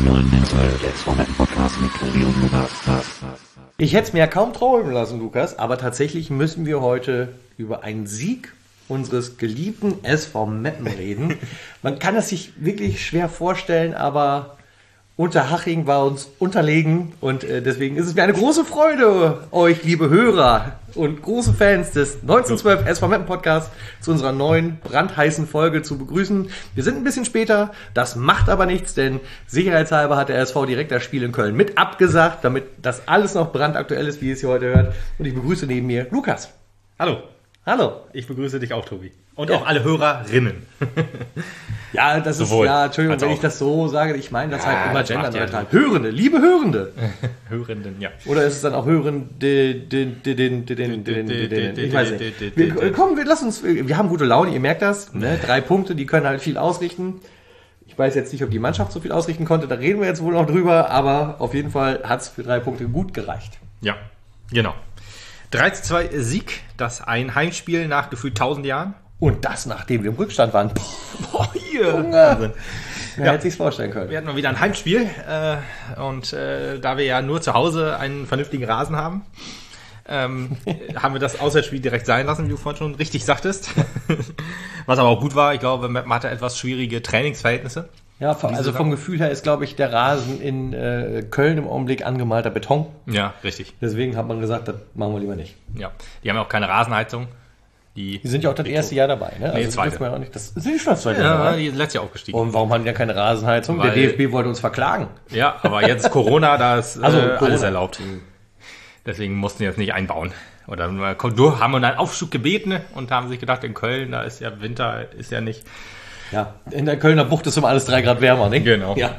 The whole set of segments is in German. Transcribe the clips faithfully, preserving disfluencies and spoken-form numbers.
zum neuen S V Meppen-Podcast mit Tobi und Lukas. Ich hätte es mir ja kaum träumen lassen, Lukas, aber tatsächlich müssen wir heute über einen Sieg unseres geliebten S V Meppen reden. Man kann es sich wirklich schwer vorstellen, aber Unterhaching war uns unterlegen und äh, deswegen ist es mir eine große Freude, euch, liebe Hörer und große Fans des neunzehnhundertzwölf S V Meppen Podcasts zu unserer neuen brandheißen Folge zu begrüßen. Wir sind ein bisschen später, das macht aber nichts, denn sicherheitshalber hat der S V direkt das Spiel in Köln mit abgesagt, damit das alles noch brandaktuell ist, wie ihr es hier heute hört. Und ich begrüße neben mir Lukas. Hallo. Hallo. Ich begrüße dich auch, Tobi. Und Ja. auch alle Hörerinnen. Ja, das Sowohl ist, ja, Entschuldigung, als wenn auch. ich das so sage, ich meine das Ja, halt immer das macht genderneutral. ja Hörende, liebe Hörende. Hörenden, ja. Oder ist es dann auch Hörende, den, den, den, den, den, den, ich weiß nicht. Wir, komm, wir lassen uns, wir haben gute Laune, ihr merkt das, ne? Drei Punkte, die können halt viel ausrichten. Ich weiß jetzt nicht, ob die Mannschaft so viel ausrichten konnte, da reden wir jetzt wohl noch drüber, aber auf jeden Fall hat es für drei Punkte gut gereicht. Ja, genau. drei zu zwei Sieg, das ein Heimspiel nach gefühlt tausend Jahren. Und das, nachdem wir im Rückstand waren. Boah, hier. Wahnsinn. Wer Ja. hätte sich's vorstellen können. Wir hatten mal wieder ein Heimspiel äh, und äh, da wir ja nur zu Hause einen vernünftigen Rasen haben, ähm, haben wir das Auswärtsspiel direkt sein lassen, wie du vorhin schon richtig sagtest. Was aber auch gut war, ich glaube, man hatte etwas schwierige Trainingsverhältnisse. Ja, vom, also vom Gefühl her ist, glaube ich, der Rasen in äh, Köln im Augenblick angemalter Beton. Ja, richtig. Deswegen hat man gesagt, das machen wir lieber nicht. Ja, die haben ja auch keine Rasenheizung. Die, Die sind ja auch das erste Jahr dabei, ne? Nee, das zweite. dürfen wir ja auch nicht. Das sind die schon das zweite Jahr Ja, dabei. die sind letztes Jahr aufgestiegen. Und warum haben die ja keine Rasenheizung? Weil- Der D F B wollte uns verklagen. Ja, aber jetzt Corona, da ist äh, Also, Corona. alles erlaubt. Deswegen mussten die jetzt nicht einbauen. Oder mal- du haben einen Aufschub gebeten und haben sich gedacht, in Köln, da ist ja Winter, ist ja nicht. Ja, in der Kölner Bucht ist um alles drei Grad wärmer, ne? Genau. Ja.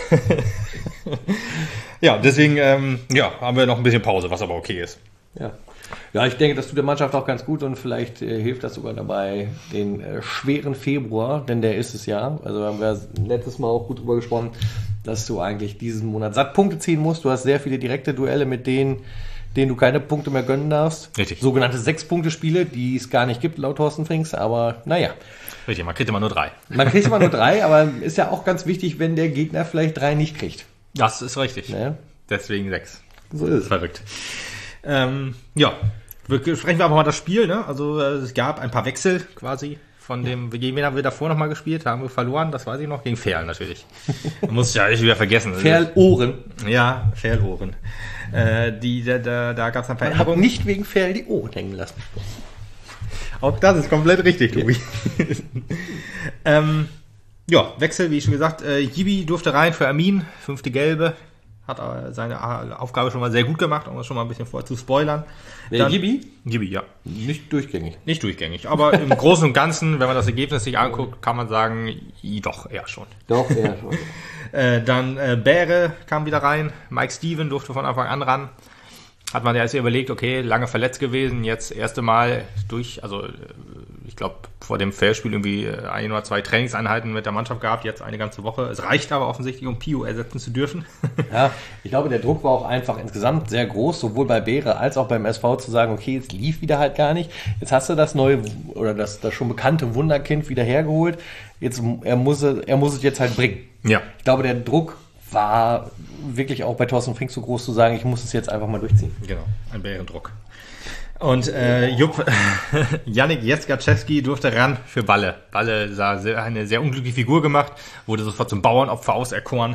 Ja, deswegen ähm, ja, haben wir noch ein bisschen Pause, was aber okay ist. Ja. Ja, ich denke, das tut der Mannschaft auch ganz gut und vielleicht äh, hilft das sogar dabei, den äh, schweren Februar, denn der ist es ja. Also haben wir letztes Mal auch gut drüber gesprochen, dass du eigentlich diesen Monat satt Punkte ziehen musst. Du hast sehr viele direkte Duelle, mit denen, denen du keine Punkte mehr gönnen darfst. Richtig. Sogenannte Sechs-Punkte-Spiele, die es gar nicht gibt, laut Thorsten Frings. Aber naja, Richtig, man kriegt immer nur drei. man kriegt immer nur drei, aber ist ja auch ganz wichtig, wenn der Gegner vielleicht drei nicht kriegt. Das ist richtig. Ne? Deswegen sechs. So ist es. Verrückt. Ähm, ja, wir sprechen wir einfach mal das Spiel. Ne? Also äh, es gab ein paar Wechsel quasi. Von dem, gegen wen haben wir davor nochmal gespielt? Da haben wir verloren, das weiß ich noch. Gegen Ferl natürlich. Muss ich ja nicht wieder vergessen. Ferl-Ohren. Ja, Ferl-Ohren. Äh, die, da, da, da gab es ein paar Man hat Änderungen. nicht wegen Ferl die Ohren hängen lassen. Auch das ist komplett richtig, Tobi. ähm, ja, Wechsel, wie schon gesagt. Äh, Jibi durfte rein für Amin, fünfte Gelbe. Hat aber seine Aufgabe schon mal sehr gut gemacht, um das schon mal ein bisschen vorher zu spoilern. Der Dann- Jibi? Jibi, ja. Nicht durchgängig. Nicht durchgängig. Aber im Großen und Ganzen, wenn man das Ergebnis sich anguckt, kann man sagen, i- doch, eher schon. Doch, ja, schon. Äh, dann äh, Bäre kam wieder rein. Mike Steven durfte von Anfang an ran. Hat man ja erst überlegt, okay, lange verletzt gewesen, jetzt erste Mal durch, also äh, ich glaube vor dem Fairspiel irgendwie äh, ein oder zwei Trainingseinheiten mit der Mannschaft gehabt, jetzt eine ganze Woche. Es reicht aber offensichtlich, um Pio ersetzen zu dürfen. Ja, ich glaube, der Druck war auch einfach insgesamt sehr groß, sowohl bei Beere als auch beim S V zu sagen, okay, jetzt lief wieder halt gar nicht. Jetzt hast du das neue oder das, das schon bekannte Wunderkind wieder hergeholt. Jetzt, er muss, es- er muss es jetzt halt bringen. Ja. Ich glaube, der Druck war wirklich auch bei Thorsten Frings so groß zu sagen, ich muss es jetzt einfach mal durchziehen. Genau, ein Bärendruck. Und äh, Jupp, Yannick Jeskaczewski durfte ran für Balle. Balle sah sehr, eine sehr unglückliche Figur gemacht, wurde sofort zum Bauernopfer auserkoren.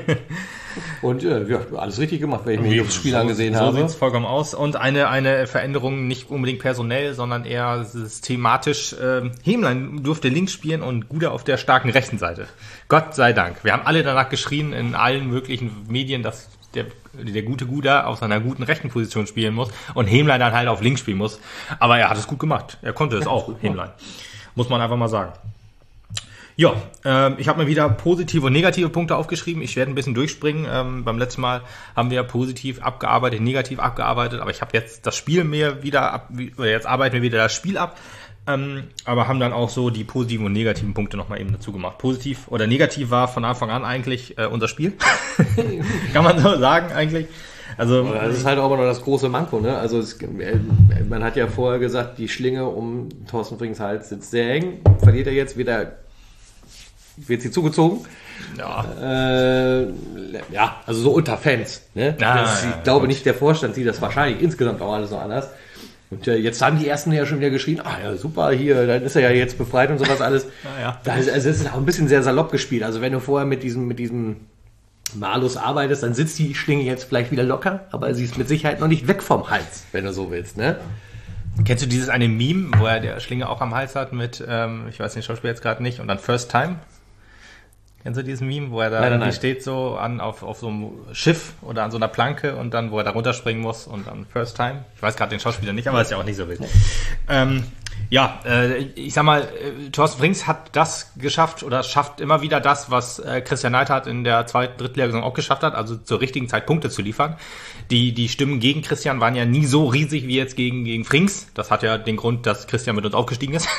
Und äh, ja, alles richtig gemacht, wenn ich mir das Spiel angesehen so habe. So sieht's vollkommen aus. Und eine, eine Veränderung, nicht unbedingt personell, sondern eher systematisch. Ähm, Hemlein durfte links spielen und Guda auf der starken rechten Seite. Gott sei Dank. Wir haben alle danach geschrien in allen möglichen Medien, dass der, der gute Guda auf seiner guten rechten Position spielen muss und Hemlein dann halt auf links spielen muss. Aber er hat es gut gemacht. Er konnte es auch, Hemlein. Muss man einfach mal sagen. Ja, ähm, ich habe mir wieder positive und negative Punkte aufgeschrieben. Ich werde ein bisschen durchspringen. Ähm, beim letzten Mal haben wir positiv abgearbeitet, negativ abgearbeitet, aber ich habe jetzt das Spiel mehr wieder ab, oder jetzt arbeiten wir wieder das Spiel ab, ähm, aber haben dann auch so die positiven und negativen Punkte nochmal eben dazu gemacht. Positiv oder negativ war von Anfang an eigentlich äh, unser Spiel. Kann man so sagen eigentlich. Also Das ist halt auch immer noch das große Manko, ne? Also es, äh, man hat ja vorher gesagt, die Schlinge um Thorsten Frings Hals sitzt sehr eng. Verliert er jetzt, wird er wird sie zugezogen. Ja. Äh, ja, also so unter Fans. Ne? Ah, das, ich ja, glaube gut. nicht, der Vorstand sieht das wahrscheinlich insgesamt auch alles noch anders. Und äh, jetzt haben die Ersten ja schon wieder geschrien, ah ja, super, hier, dann ist er ja jetzt befreit und sowas alles. ja. Da ist, also es ist auch ein bisschen sehr salopp gespielt. Also wenn du vorher mit diesem, mit diesem Malus arbeitest, dann sitzt die Schlinge jetzt vielleicht wieder locker, aber sie ist mit Sicherheit noch nicht weg vom Hals, wenn du so willst. Ne? Kennst du dieses eine Meme, wo er der Schlinge auch am Hals hat mit, ähm, ich weiß den Schauspieler jetzt gerade nicht, und dann First Time? Kennst du dieses Meme, wo er da Nein, nein, irgendwie nein. steht so an auf, auf so einem Schiff oder an so einer Planke und dann, wo er da runterspringen muss und dann First Time? Ich weiß gerade den Schauspieler nicht, aber ist ja auch nicht so wild. Ähm, ja, äh, ich sag mal, äh, Thorsten Frings hat das geschafft oder schafft immer wieder das, was äh, Christian Neidhardt in der zweiten, Drittliga-Saison auch geschafft hat, also zur richtigen Zeit Punkte zu liefern. Die, die Stimmen gegen Christian waren ja nie so riesig wie jetzt gegen, gegen Frings. Das hat ja den Grund, dass Christian mit uns aufgestiegen ist.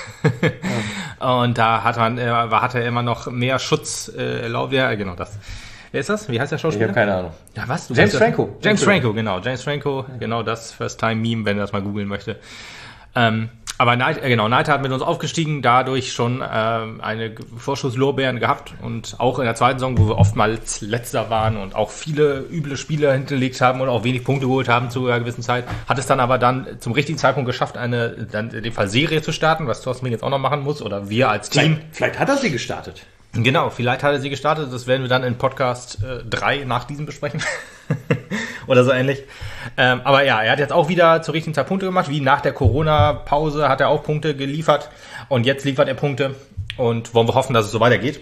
Ja. Und da hat man, äh, hat er immer noch mehr Schutz äh, erlaubt. Ja, genau das. Wer ist das? Wie heißt der Ich Schauspieler? habe keine Ahnung. Ja, was? Du James weißt ja- Franco. James Franco, genau. James Franco, genau das First-Time-Meme, wenn er das mal googeln möchte. Ähm, aber Neid, äh, genau, Neidhardt hat mit uns aufgestiegen, dadurch schon ähm, eine G- Vorschusslorbeeren gehabt und auch in der zweiten Saison, wo wir oftmals Letzter waren und auch viele üble Spiele hinterlegt haben und auch wenig Punkte geholt haben zu einer gewissen Zeit, hat es dann aber dann zum richtigen Zeitpunkt geschafft, eine, dann in dem Fall Serie zu starten, was Thorsten jetzt auch noch machen muss oder wir als Team. Vielleicht, vielleicht hat er sie gestartet. Genau, vielleicht hat er sie gestartet. Das werden wir dann in Podcast drei äh, nach diesem besprechen. Oder so ähnlich. Ähm, aber ja, er hat jetzt auch wieder zur richtigen Zeit Punkte gemacht. Wie nach der Corona-Pause hat er auch Punkte geliefert. Und jetzt liefert er Punkte. Und wollen wir hoffen, dass es so weitergeht.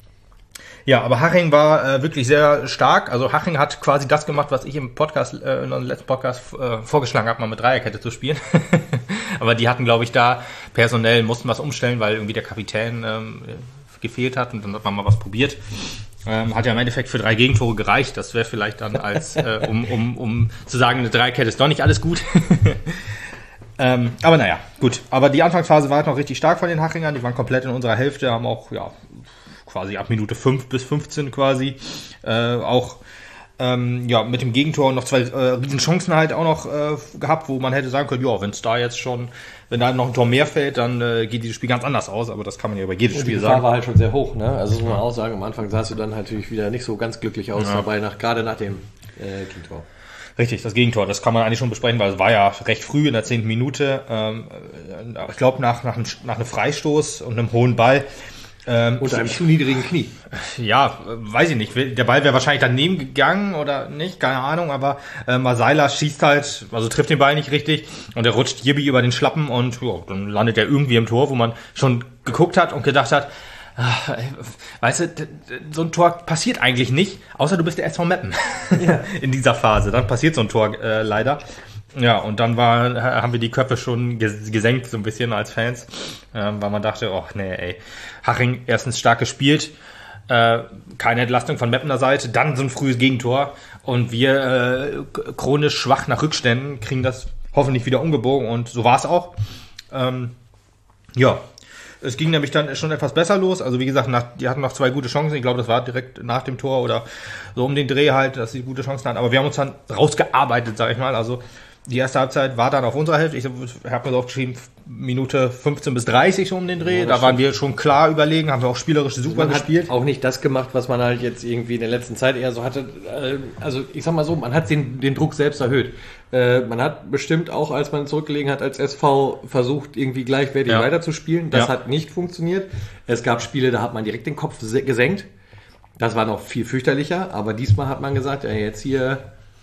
Ja, aber Haching war äh, wirklich sehr stark. Also Haching hat quasi das gemacht, was ich im Podcast, äh, in unserem letzten Podcast äh, vorgeschlagen habe, mal mit Dreierkette zu spielen. Aber die hatten, glaube ich, da personell, mussten was umstellen, weil irgendwie der Kapitän ähm, gefehlt hat und dann hat man mal was probiert. Ähm, hat ja im Endeffekt für drei Gegentore gereicht. Das wäre vielleicht dann als, äh, um, um, um zu sagen, eine Dreierkette ist doch nicht alles gut. ähm, aber naja, gut. Aber die Anfangsphase war halt noch richtig stark von den Hachingern. Die waren komplett in unserer Hälfte, haben auch, ja, quasi ab Minute fünf bis fünfzehn quasi, äh, auch, ähm, ja, mit dem Gegentor noch zwei äh, Riesenchancen halt auch noch äh, gehabt, wo man hätte sagen können, ja, wenn es da jetzt schon, wenn da noch ein Tor mehr fällt, dann äh, geht dieses Spiel ganz anders aus, aber das kann man ja über jedes Die Spiel Gefahr sagen. war halt schon sehr hoch. Ne? Also das muss man auch sagen, am Anfang sahst du dann natürlich wieder nicht so ganz glücklich aus Ja. dabei, nach, gerade nach dem äh, Gegentor. Richtig, das Gegentor, das kann man eigentlich schon besprechen, weil es war ja recht früh in der zehnten Minute, ähm, äh, ich glaube nach, nach, einem, nach einem Freistoß und einem hohen Ball. Ähm, Unter einem zu niedrigen Knie. Ja, weiß ich nicht. Der Ball wäre wahrscheinlich daneben gegangen oder nicht, keine Ahnung, aber äh, Masaila schießt halt, also trifft den Ball nicht richtig und er rutscht Jirbi über den Schlappen und ja, dann landet er irgendwie im Tor, wo man schon geguckt hat und gedacht hat, ach, ey, weißt du, d- d- so ein Tor passiert eigentlich nicht, außer du bist der S V Meppen Ja. in dieser Phase. Dann passiert so ein Tor äh, leider. Ja, und dann war, haben wir die Köpfe schon ges- gesenkt, so ein bisschen als Fans, ähm, weil man dachte, oh nee, ey, Haching erstens stark gespielt, äh, keine Entlastung von Meppener Seite, dann so ein frühes Gegentor und wir äh, k- chronisch schwach nach Rückständen kriegen das hoffentlich wieder umgebogen und so war es auch. Ähm, ja, es ging nämlich dann schon etwas besser los. Also wie gesagt, nach, die hatten noch zwei gute Chancen. Ich glaube, das war direkt nach dem Tor oder so um den Dreh halt, dass sie gute Chancen hatten. Aber wir haben uns dann rausgearbeitet, sag ich mal. Also die erste Halbzeit war dann auf unserer Hälfte. Ich habe mir so aufgeschrieben, Minute fünfzehn bis dreißig so um den Dreh. Ja, da das waren wir schon klar überlegen, haben wir auch spielerisch super Man gespielt. hat auch nicht das gemacht, was man halt jetzt irgendwie in der letzten Zeit eher so hatte. Äh, Also ich sag mal so, man hat den, den Druck selbst erhöht. Äh, Man hat bestimmt auch, als man zurückgelegen hat, als S V versucht, irgendwie gleichwertig Ja. weiterzuspielen. Das Ja. hat nicht funktioniert. Es gab Spiele, da hat man direkt den Kopf se- gesenkt. Das war noch viel fürchterlicher, aber diesmal hat man gesagt, ey, jetzt hier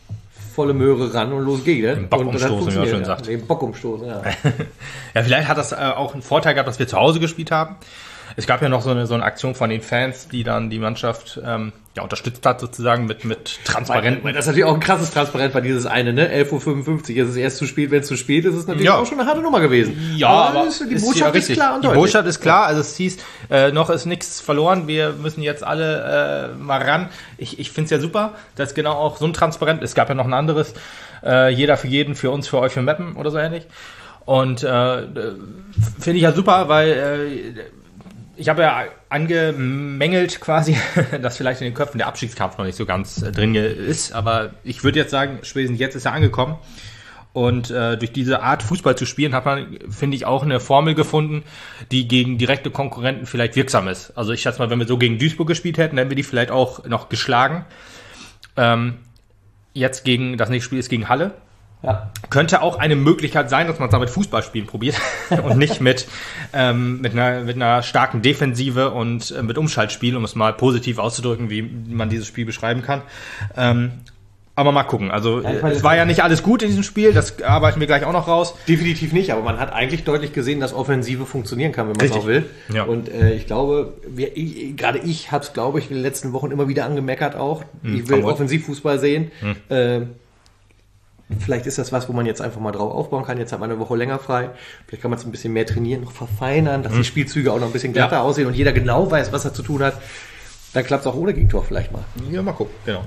volle Möhre ran und los geht's. Den Bock Und das hat umstoßen, wie man funktioniert, schön sagt. ja. Den Bock umstoßen, ja. Ja, vielleicht hat das äh, auch einen Vorteil gehabt, dass wir zu Hause gespielt haben. Es gab ja noch so eine, so eine Aktion von den Fans, die dann die Mannschaft ähm, ja, unterstützt hat, sozusagen mit, mit Transparenten. Weil das natürlich auch ein krasses Transparent war, dieses eine, ne? elf Uhr fünfundfünfzig, es ist erst zu spät, wenn es zu spät ist, ist natürlich Ja. auch schon eine harte Nummer gewesen. Ja, aber das- die ist Botschaft ja ist richtig. klar und Die deutlich. Botschaft ist klar, also es hieß, äh, noch ist nichts verloren, wir müssen jetzt alle äh, mal ran. Ich, ich finde es ja super, dass genau auch so ein Transparent, es gab ja noch ein anderes, äh, jeder für jeden, für uns, für euch, für Mappen oder so ähnlich. Und äh, finde ich ja super, weil äh, ich habe ja angemängelt quasi, dass vielleicht in den Köpfen der Abstiegskampf noch nicht so ganz äh, drin ist, aber ich würde jetzt sagen, spätestens jetzt ist er angekommen. Und äh, durch diese Art Fußball zu spielen, hat man, finde ich, auch eine Formel gefunden, die gegen direkte Konkurrenten vielleicht wirksam ist. Also ich schätze mal, wenn wir so gegen Duisburg gespielt hätten, dann hätten wir die vielleicht auch noch geschlagen. Ähm, jetzt gegen, das nächste Spiel ist gegen Halle. Ja. Könnte auch eine Möglichkeit sein, dass man es damit Fußballspielen probiert und nicht mit, ähm, mit, einer, mit einer starken Defensive und äh, mit Umschaltspiel, um es mal positiv auszudrücken, wie man dieses Spiel beschreiben kann. Ähm, Aber mal gucken. Also ja, meine, es war ja nicht alles gut in diesem Spiel, das arbeiten wir gleich auch noch raus. Definitiv nicht, aber man hat eigentlich deutlich gesehen, dass Offensive funktionieren kann, wenn man es auch will. Ja. Und äh, ich glaube, wir, ich, gerade ich habe es, glaube ich, in den letzten Wochen immer wieder angemeckert auch. Hm, ich will Offensivfußball sehen. Hm. Äh, vielleicht ist das was, wo man jetzt einfach mal drauf aufbauen kann. Jetzt hat man eine Woche länger frei. Vielleicht kann man es ein bisschen mehr trainieren, noch verfeinern, dass hm. die Spielzüge auch noch ein bisschen glatter ja. aussehen und jeder genau weiß, was er zu tun hat. Dann klappt es auch ohne Gegentor vielleicht mal. Ja, mal gucken, genau.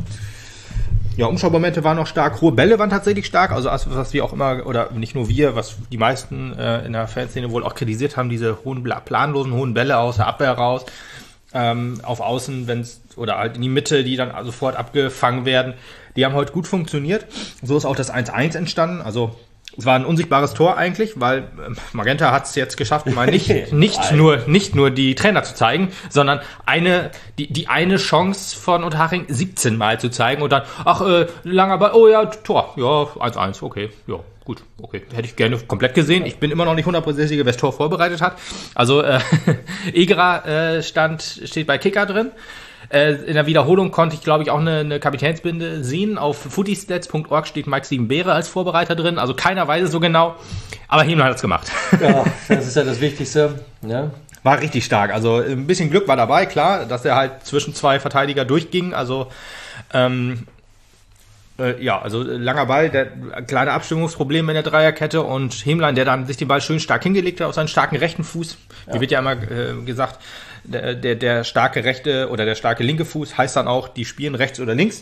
Ja, Umschaumomente waren noch stark, hohe Bälle waren tatsächlich stark, also was wir auch immer, oder nicht nur wir, was die meisten äh, in der Fanszene wohl auch kritisiert haben, diese hohen, planlosen hohen Bälle aus der Abwehr raus, ähm, auf Außen, wenn's, oder halt in die Mitte, die dann sofort abgefangen werden, die haben heute gut funktioniert. So ist auch das eins eins entstanden, also es war ein unsichtbares Tor eigentlich, weil Magenta hat es jetzt geschafft, mal nicht, nicht nur, nicht nur die Trainer zu zeigen, sondern eine, die, die eine Chance von Unterhaching siebzehn Mal zu zeigen und dann, ach, äh, langer Ball, oh ja, Tor, ja, eins eins, okay, ja, gut, okay. Hätte ich gerne komplett gesehen. Ich bin immer noch nicht hundertprozentig sicher, wer das Tor vorbereitet hat. Also, äh, Egerer äh, stand, steht bei Kicker drin. In der Wiederholung konnte ich, glaube ich, auch eine, eine Kapitänsbinde sehen. Auf footystats punkt org steht Mike Siebenbeere als Vorbereiter drin. Also keiner weiß es so genau. Aber Himmler hat es gemacht. Ja, das ist ja das Wichtigste. Ja. War richtig stark. Also ein bisschen Glück war dabei, klar, dass er halt zwischen zwei Verteidiger durchging. Also ähm, äh, ja, also langer Ball, der kleine Abstimmungsprobleme in der Dreierkette und Hemlein, der dann sich den Ball schön stark hingelegt hat auf seinen starken rechten Fuß. Ja. Wie wird ja immer äh, gesagt, Der, der, der starke rechte oder der starke linke Fuß heißt dann auch, die spielen rechts oder links.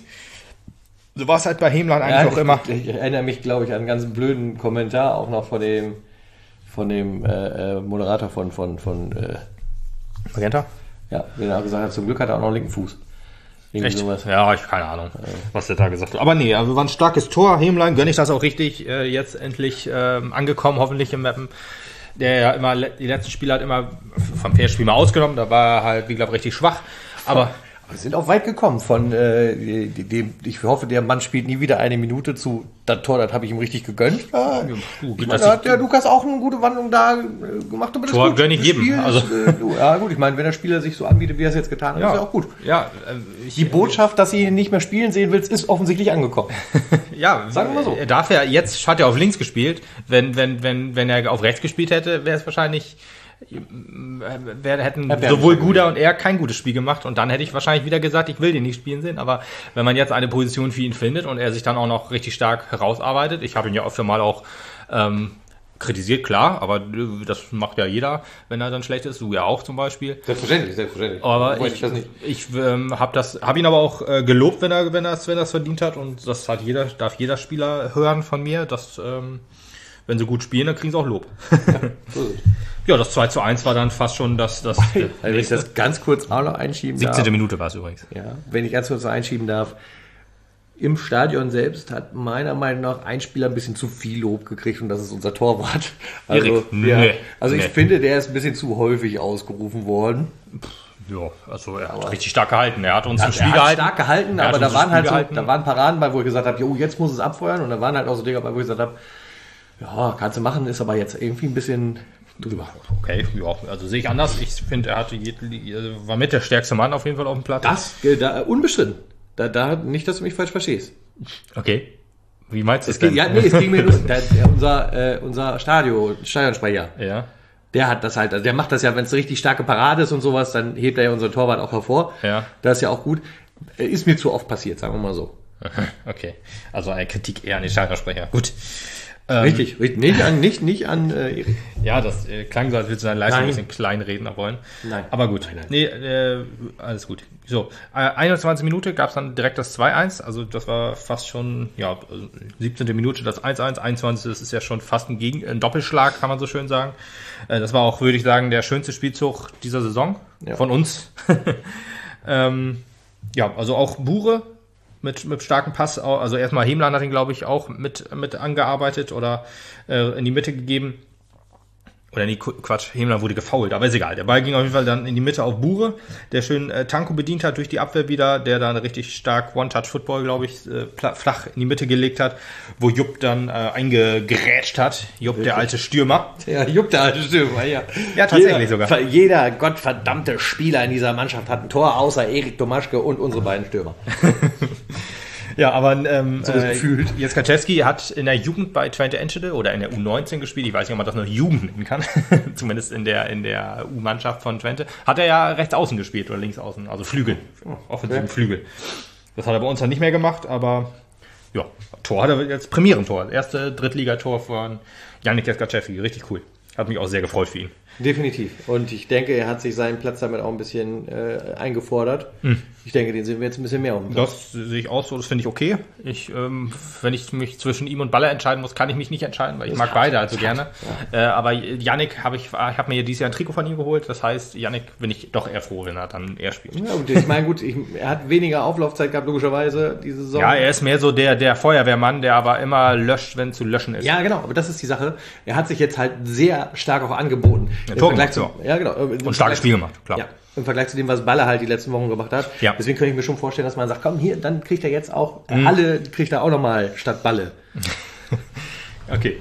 So war es halt bei Hemlein eigentlich ja, auch ich, immer. Ich, ich erinnere mich, glaube ich, an einen ganz blöden Kommentar, auch noch von dem, von dem äh, Moderator von, von, von äh, Magenta? Ja, den er auch gesagt hat, zum Glück hat er auch noch einen linken Fuß. Irgendwie Echt? Sowas. Ja, ich keine Ahnung, ja. was der da gesagt hat. Aber nee, also war ein starkes Tor. Hemlein, gönne ich das auch richtig, äh, jetzt endlich äh, angekommen, hoffentlich im Mappen. Der ja immer, die letzten Spiele hat immer vom Fairspiel mal ausgenommen, da war er halt, wie gesagt, richtig schwach. Aber wir sind auch weit gekommen von äh, dem, ich hoffe, der Mann spielt nie wieder eine Minute zu, das Tor, das habe ich ihm richtig gegönnt. Ja, du, ich meine, da hat der Lukas auch eine gute Wandlung da äh, gemacht. Aber das Tor gönne ich jedem. Also. Äh, ja gut, ich meine, wenn der Spieler sich so anbietet, wie er es jetzt getan hat, ja. ist ja auch gut. Ja, äh, ich, die Botschaft, dass sie ihn nicht mehr spielen sehen willst, ist offensichtlich angekomn. Ja, sagen wir mal so. Er darf ja, jetzt hat er auf links gespielt. Wenn, wenn, wenn, wenn er auf rechts gespielt hätte, wäre es wahrscheinlich, Wir hätten sowohl Guda und er kein gutes Spiel gemacht und dann hätte ich wahrscheinlich wieder gesagt, ich will den nicht spielen sehen, aber wenn man jetzt eine Position für ihn findet und er sich dann auch noch richtig stark herausarbeitet, ich habe ihn ja öfter mal auch ähm, kritisiert, klar, aber das macht ja jeder, wenn er dann schlecht ist, du ja auch zum Beispiel. Selbstverständlich, selbstverständlich. Aber ich, ich, das nicht. ich ähm, habe das, habe ihn aber auch äh, gelobt, wenn er, wenn er es, wenn er es verdient hat und das hat jeder, darf jeder Spieler hören von mir, dass ähm, wenn sie gut spielen, dann kriegen sie auch Lob. Ja, gut. Ja, das zwei zu eins war dann fast schon das... das also wenn ich das ganz kurz auch noch einschieben darf. siebzehnte darf. Minute war es übrigens. Ja, wenn ich ganz kurz noch einschieben darf. Im Stadion selbst hat meiner Meinung nach ein Spieler ein bisschen zu viel Lob gekriegt und das ist unser Torwart. Also, Erik, ja, nee, also ich nee. finde, der ist ein bisschen zu häufig ausgerufen worden. Ja, also er hat aber richtig stark gehalten. Er hat uns ja, im Spiel er gehalten. stark gehalten, aber da waren halt so, da waren Paraden bei, wo ich gesagt habe, jo, jetzt muss es abfeuern und da waren halt auch so Dinge bei, wo ich gesagt habe, ja, kannst du machen, ist aber jetzt irgendwie ein bisschen drüber. Okay, ja, also sehe ich anders. Ich finde, er hatte war mit der stärkste Mann auf jeden Fall auf dem Platz. Das, da, unbestritten. Da, da, nicht, dass du mich falsch verstehst. Okay. Wie meinst du es das denn? Ja, nee, es ging mir nur, der, der, unser, äh, unser Stadion, Stadionsprecher. Ja. Der hat das halt, also der macht das ja, wenn es eine richtig starke Parade ist und sowas, dann hebt er ja unseren Torwart auch hervor. Ja. Das ist ja auch gut. Ist mir zu oft passiert, sagen wir mal so. Okay. Also eine Kritik eher an den Stadionsprecher. Gut. Richtig, richtig. Nicht an, nicht, nicht an äh, Erik. Ja, das äh, klang so, als würdest du deine Leistung ein bisschen klein reden wollen. Nein. Aber gut. Nein, nein. Nee, äh, alles gut. So, äh, einundzwanzig Minute gab es dann direkt das zwei eins. Also das war fast schon, ja, siebzehnte Minute das eins eins. einundzwanzig das ist ja schon fast ein, Gegen ein Doppelschlag, kann man so schön sagen. Äh, das war auch, würde ich sagen, der schönste Spielzug dieser Saison. Ja. Von uns. ähm, ja, also auch Bure mit, mit starkem Pass. Also erstmal Hemlein hat ihn, glaube ich, auch mit, mit angearbeitet oder äh, in die Mitte gegeben. Oder nee, Quatsch, Hemlein wurde gefoult, aber ist egal. Der Ball ging auf jeden Fall dann in die Mitte auf Bure, der schön äh, Tanko bedient hat durch die Abwehr wieder, der dann richtig stark One-Touch-Football, glaube ich, äh, flach in die Mitte gelegt hat, wo Jupp dann äh, eingegrätscht hat. Jupp, der alte Stürmer. Ja, Jupp, der alte Stürmer, ja. Ja, tatsächlich jeder, sogar. Jeder gottverdammte Spieler in dieser Mannschaft hat ein Tor, außer Erik Domaschke und unsere beiden Stürmer. Ja, aber ähm, so äh, gefühlt. Jaskaczewski hat in der Jugend bei Twente Enschede oder in der U neunzehn gespielt. Ich weiß nicht, ob man das noch Jugend nennen kann. Zumindest in der in der U-Mannschaft von Twente. Hat er ja rechts außen gespielt oder links außen, also Flügel. Oh, offensiven okay. Flügel. Das hat er bei uns dann nicht mehr gemacht, aber ja, Tor hat er jetzt Premierentor. Das erste Drittligator von Yannick Jaskaczewski. Richtig cool. Hat mich auch sehr gefreut für ihn. Definitiv. Und ich denke, er hat sich seinen Platz damit auch ein bisschen äh, eingefordert. Hm. Ich denke, den sehen wir jetzt ein bisschen mehr um. Das sehe ich auch so, das finde ich okay. Ich, ähm, wenn ich mich zwischen ihm und Baller entscheiden muss, kann ich mich nicht entscheiden, weil ich das mag beide also gerne. Ja. Äh, aber Yannick habe ich, ich habe mir dieses Jahr ein Trikot von ihm geholt. Das heißt, Yannick bin ich doch eher froh, wenn er dann eher spielt. Ja, und ich meine, gut, ich, er hat weniger Auflaufzeit gehabt, logischerweise, diese Saison. Ja, er ist mehr so der, der Feuerwehrmann, der aber immer löscht, wenn zu löschen ist. Ja, genau, aber das ist die Sache. Er hat sich jetzt halt sehr stark auch angeboten. Ja, Tor gemacht, zu, ja, genau. Und starkes Spiel gemacht, klar. Ja. Im Vergleich zu dem, was Baller halt die letzten Wochen gemacht hat. Ja. Deswegen könnte ich mir schon vorstellen, dass man sagt, komm hier, dann kriegt er jetzt auch, mhm. alle kriegt er auch nochmal statt Balle. Okay.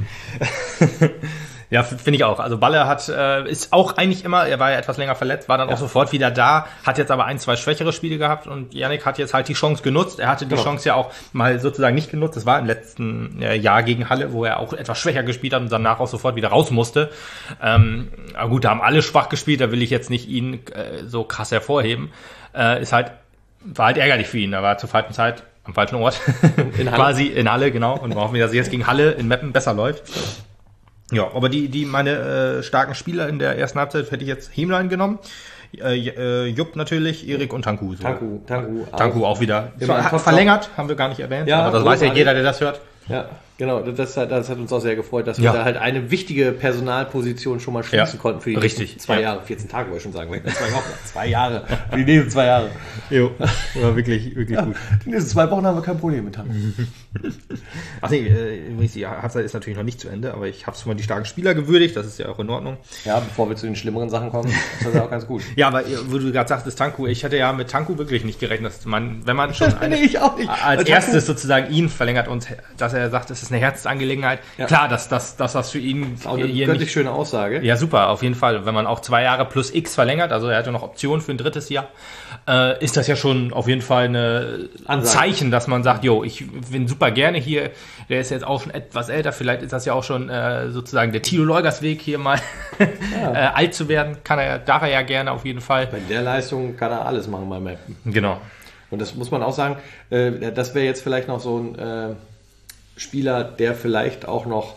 Ja, finde ich auch. Also Baller hat, äh, ist auch eigentlich immer, er war ja etwas länger verletzt, war dann ja. auch sofort wieder da, hat jetzt aber ein, zwei schwächere Spiele gehabt und Yannick hat jetzt halt die Chance genutzt. Er hatte die genau. Chance ja auch mal sozusagen nicht genutzt. Das war im letzten äh, Jahr gegen Halle, wo er auch etwas schwächer gespielt hat und danach auch sofort wieder raus musste. Ähm, aber gut, da haben alle schwach gespielt, da will ich jetzt nicht ihn äh, so krass hervorheben. Äh, ist halt, war halt ärgerlich für ihn. Er war zur falschen Zeit am falschen Ort. In Halle. Quasi in Halle, genau. Und wir hoffen, dass es jetzt gegen Halle in Meppen besser läuft. Ja, aber die, die meine äh, starken Spieler in der ersten Halbzeit hätte ich jetzt Hemlein genommen. Äh, äh, Jupp natürlich, Erik und Tanku. So. Tanku, Tanku, Tanku auch, auch wieder. Hat verlängert, haben wir gar nicht erwähnt, ja, aber das weiß ja jeder, der das hört. Ja, genau, das hat, das hat uns auch sehr gefreut, dass wir ja. da halt eine wichtige Personalposition schon mal schließen ja. konnten für die Richtig. nächsten zwei ja. Jahre, vierzehn Tage wollte ich schon sagen, zwei Wochen, zwei Jahre, für die nächsten zwei Jahre. Jo, war wirklich, wirklich ja, gut. Die nächsten zwei Wochen haben wir kein Problem mit haben. Ach nee, äh, die Halbzeit ist natürlich noch nicht zu Ende, aber ich habe schon mal die starken Spieler gewürdigt, das ist ja auch in Ordnung. Ja, bevor wir zu den schlimmeren Sachen kommen, das ist ja auch ganz gut. Ja, aber wo du gerade sagtest, Tanku, ich hatte ja mit Tanku wirklich nicht gerechnet, dass man, wenn man schon eine, nee, ich auch nicht. als erstes sozusagen ihn verlängert und dass er sagt, es ist eine Herzensangelegenheit. Ja. Klar, dass, dass, dass das für ihn... Das ist auch eine göttlich nicht, schöne Aussage. Ja, super, auf jeden Fall. Wenn man auch zwei Jahre plus X verlängert, also er hatte noch Optionen für ein drittes Jahr, äh, ist das ja schon auf jeden Fall eine, ein Zeichen, dass man sagt, jo, ich bin super gerne hier, der ist jetzt auch schon etwas älter, vielleicht ist das ja auch schon äh, sozusagen der Thilo Leugers Weg, hier mal ja. äh, alt zu werden, kann er, darf er ja gerne auf jeden Fall. Bei der Leistung kann er alles machen beim Mappen. Genau. Und das muss man auch sagen, äh, das wäre jetzt vielleicht noch so ein äh, Spieler, der vielleicht auch noch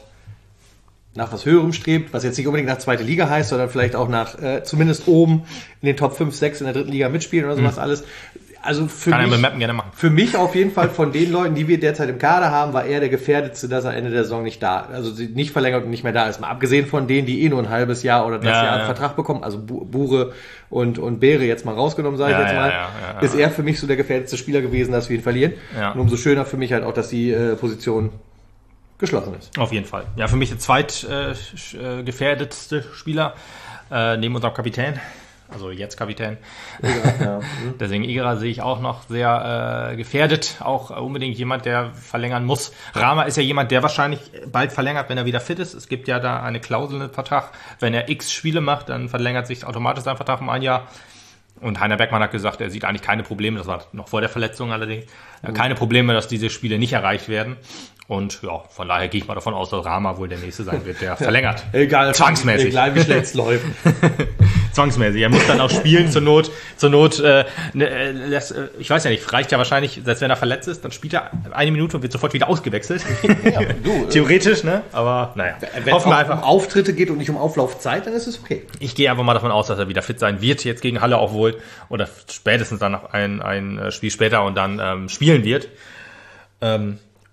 nach was Höherem strebt, was jetzt nicht unbedingt nach zweite Liga heißt, sondern vielleicht auch nach äh, zumindest oben in den Top fünf, sechs in der dritten Liga mitspielen oder sowas mhm. alles. Also für Kann mich, Mappen gerne machen. für mich auf jeden Fall von den Leuten, die wir derzeit im Kader haben, war er der Gefährdetste, dass er Ende der Saison nicht da, also nicht verlängert und nicht mehr da ist. Mal abgesehen von denen, die eh nur ein halbes Jahr oder das ja, Jahr einen ja. Vertrag bekommen, also Bure und, und Beere jetzt mal rausgenommen, sage ich ja, jetzt mal, ja, ja, ja, ist er für mich so der gefährdetste Spieler gewesen, dass wir ihn verlieren. Ja. Und umso schöner für mich halt auch, dass die äh, Position geschlossen ist. Auf jeden Fall. Ja, für mich der zweit äh, gefährdetste Spieler äh, neben unserem Kapitän. Also jetzt Kapitän. Ja, ja. Deswegen Igra sehe ich auch noch sehr äh, gefährdet. Auch äh, unbedingt jemand, der verlängern muss. Rama ist ja jemand, der wahrscheinlich bald verlängert, wenn er wieder fit ist. Es gibt ja da eine Klausel im Vertrag. Wenn er x Spiele macht, dann verlängert sich automatisch sein Vertrag um ein Jahr. Und Heiner Beckmann hat gesagt, er sieht eigentlich keine Probleme, das war noch vor der Verletzung allerdings, mhm. keine Probleme, dass diese Spiele nicht erreicht werden. Und ja, von daher gehe ich mal davon aus, dass Rama wohl der Nächste sein wird, der verlängert. Egal, zwangsmäßig. Egal, wie schlecht es läuft. Zwangsmäßig. Er muss dann auch spielen zur Not. Zur Not, äh, ne, das, äh, ich weiß ja nicht, reicht ja wahrscheinlich, selbst wenn er verletzt ist, dann spielt er eine Minute und wird sofort wieder ausgewechselt. Ja, du, Theoretisch, ne? Aber naja. Wenn es um Auftritte geht und nicht um Auflaufzeit, dann ist es okay. Ich gehe einfach mal davon aus, dass er wieder fit sein wird, jetzt gegen Halle auch wohl. Oder spätestens dann noch ein, ein Spiel später und dann ähm, spielen wird. Ähm,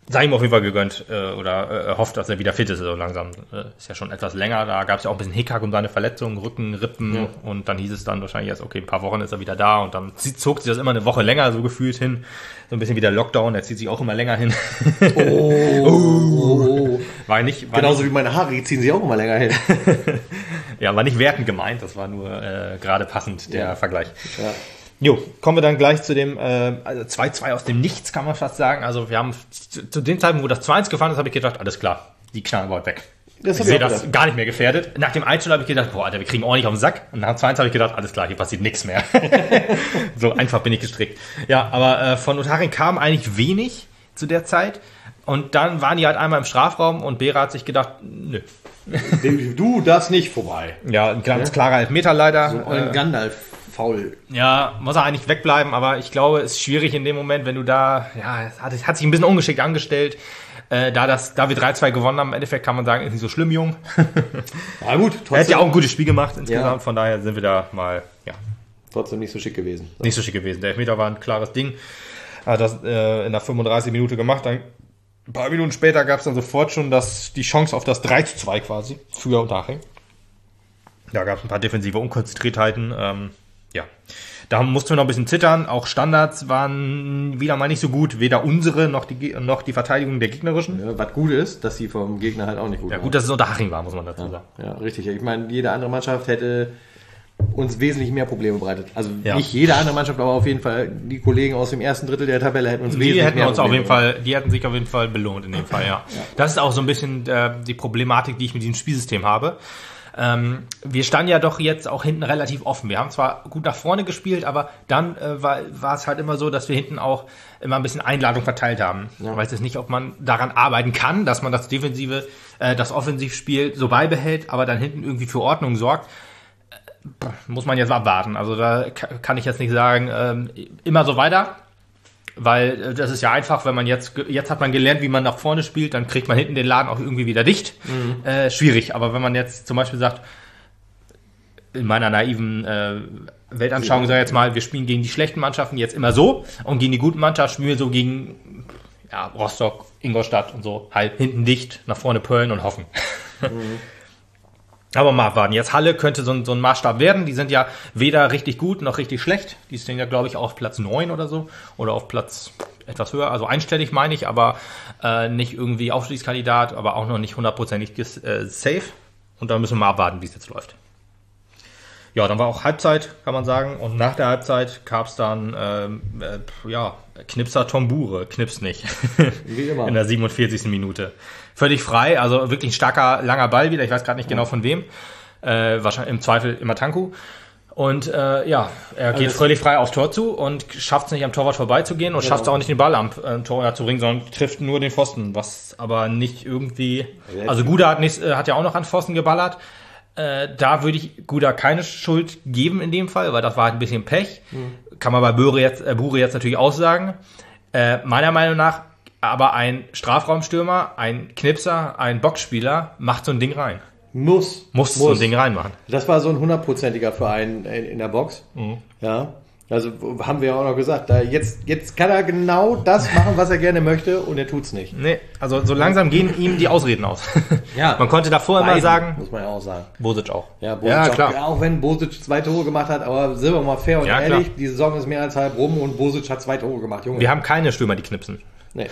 sei ihm auf jeden Fall gegönnt äh, oder äh, hofft, dass er wieder fit ist so langsam. Äh, ist ja schon etwas länger, da gab es ja auch ein bisschen Hickhack um seine Verletzungen, Rücken, Rippen ja. und dann hieß es dann wahrscheinlich erst, okay, ein paar Wochen ist er wieder da und dann zog sich das immer eine Woche länger so gefühlt hin. So ein bisschen wie der Lockdown, der zieht sich auch immer länger hin. Oh, oh. War nicht, war Genauso nicht, wie meine Haare, die ziehen sich auch immer länger hin. Ja, war nicht wertend gemeint, das war nur äh, gerade passend, der ja. Vergleich. Ja. Jo, kommen wir dann gleich zu dem äh, also zwei zwei aus dem Nichts, kann man fast sagen. Also wir haben zu, zu dem Zeitpunkt, wo das zwei eins gefahren ist, habe ich gedacht, alles klar, die knallen bald weg. Das ich sehe das gar nicht mehr gefährdet. Nach dem eins null habe ich gedacht, boah, Alter, wir kriegen ordentlich auf den Sack. Und nach dem zwei eins habe ich gedacht, alles klar, hier passiert nichts mehr. So einfach bin ich gestrickt. Ja, aber äh, von Unterhaching kam eigentlich wenig zu der Zeit. Und dann waren die halt einmal im Strafraum und Bera hat sich gedacht, nö. Du darfst nicht vorbei. Ja, ein ganz ja. klarer Elfmeter leider. So ein äh, Gandalf. Faul. Ja, muss er eigentlich wegbleiben, aber ich glaube, es ist schwierig in dem Moment, wenn du da, ja, es hat, hat sich ein bisschen ungeschickt angestellt. Äh, da, das, da wir drei zwei gewonnen haben, im Endeffekt kann man sagen, ist nicht so schlimm, Jung. Na gut, trotzdem. Er hat ja auch ein gutes Spiel gemacht insgesamt, ja. von daher sind wir da mal, ja. Trotzdem nicht so schick gewesen. So. Nicht so schick gewesen. Der Elfmeter war ein klares Ding. Hat das äh, in der fünfunddreißig Minute gemacht, dann ein paar Minuten später gab es dann sofort schon das, die Chance auf das drei zu zwei quasi für Unterhaching. Da gab es ein paar defensive Unkonzentriertheiten, ähm, ja, da mussten wir noch ein bisschen zittern. Auch Standards waren wieder mal nicht so gut. Weder unsere noch die, noch die Verteidigung der gegnerischen. Ja, was gut ist, dass die vom Gegner halt auch nicht gut Ja, waren. gut, dass es Unterhaching war, muss man dazu sagen. Ja, ja, richtig. Ich meine, jede andere Mannschaft hätte uns wesentlich mehr Probleme bereitet. Also ja. nicht jede andere Mannschaft, aber auf jeden Fall die Kollegen aus dem ersten Drittel der Tabelle hätten uns die wesentlich hätten mehr uns Probleme auf jeden Fall, Die hätten sich auf jeden Fall belohnt in dem Fall, ja. ja. Das ist auch so ein bisschen äh, die Problematik, die ich mit diesem Spielsystem habe. Ähm, wir standen ja doch jetzt auch hinten relativ offen. Wir haben zwar gut nach vorne gespielt, aber dann äh, war, war es halt immer so, dass wir hinten auch immer ein bisschen Einladung verteilt haben. Ja. Ich weiß jetzt nicht, ob man daran arbeiten kann, dass man das Defensive, äh, das Offensivspiel so beibehält, aber dann hinten irgendwie für Ordnung sorgt. Äh, muss man jetzt abwarten. Also da kann ich jetzt nicht sagen, ähm, immer so weiter. Weil das ist ja einfach, wenn man jetzt, jetzt hat man gelernt, wie man nach vorne spielt, dann kriegt man hinten den Laden auch irgendwie wieder dicht. Mhm. Äh, schwierig, aber wenn man jetzt zum Beispiel sagt, in meiner naiven äh, Weltanschauung, sag ich jetzt mal, wir spielen gegen die schlechten Mannschaften jetzt immer so und gegen die guten Mannschaften spielen wir so gegen ja, Rostock, Ingolstadt und so, halt hinten dicht, nach vorne pöllen und hoffen. Mhm. Aber mal abwarten. Jetzt Halle könnte so ein, so ein Maßstab werden. Die sind ja weder richtig gut noch richtig schlecht. Die stehen ja, glaube ich, auf Platz neun oder so. Oder auf Platz etwas höher. Also einstellig meine ich, aber äh, nicht irgendwie Aufstiegskandidat, aber auch noch nicht hundertprozentig äh, safe. Und da müssen wir mal abwarten, wie es jetzt läuft. Ja, dann war auch Halbzeit, kann man sagen. Und nach der Halbzeit gab es dann, ähm, äh, ja, Knipser Tombure. Knips nicht. Wie immer. In der siebenundvierzigsten Minute. Völlig frei, also wirklich ein starker, langer Ball wieder. Ich weiß gerade nicht genau von wem. Äh, wahrscheinlich im Zweifel immer Tanku. Und äh, ja, er geht also völlig frei aufs Tor zu und schafft es nicht am Torwart vorbeizugehen und genau. schafft es auch nicht den Ball am äh, Torwart zu bringen, sondern trifft nur den Pfosten, was aber nicht irgendwie... Also Guda hat, nicht, äh, hat ja auch noch an Pfosten geballert. Äh, da würde ich Guda keine Schuld geben in dem Fall, weil das war halt ein bisschen Pech. Mhm. Kann man bei Bure jetzt, äh, Bure jetzt natürlich auch sagen. Äh, meiner Meinung nach aber ein Strafraumstürmer, ein Knipser, ein Boxspieler macht so ein Ding rein. Muss. Muss, muss so ein Ding reinmachen. Das war so ein hundertprozentiger Verein in der Box. Mhm. Ja. Also haben wir ja auch noch gesagt, da jetzt, jetzt kann er genau das machen, was er gerne möchte und er tut's nicht. Nee, also so langsam gehen ihm die Ausreden aus. Ja. Man konnte davor Beiden, immer sagen. Muss man ja auch sagen. Bosic auch. Ja, Bosic ja auch, klar. Ja, auch wenn Bosic zwei Tore gemacht hat, aber sind wir mal fair und ja, ehrlich, klar. die Saison ist mehr als halb rum und Bosic hat zwei Tore gemacht, Junge. Wir haben keine Stürmer, die knipsen. Nee.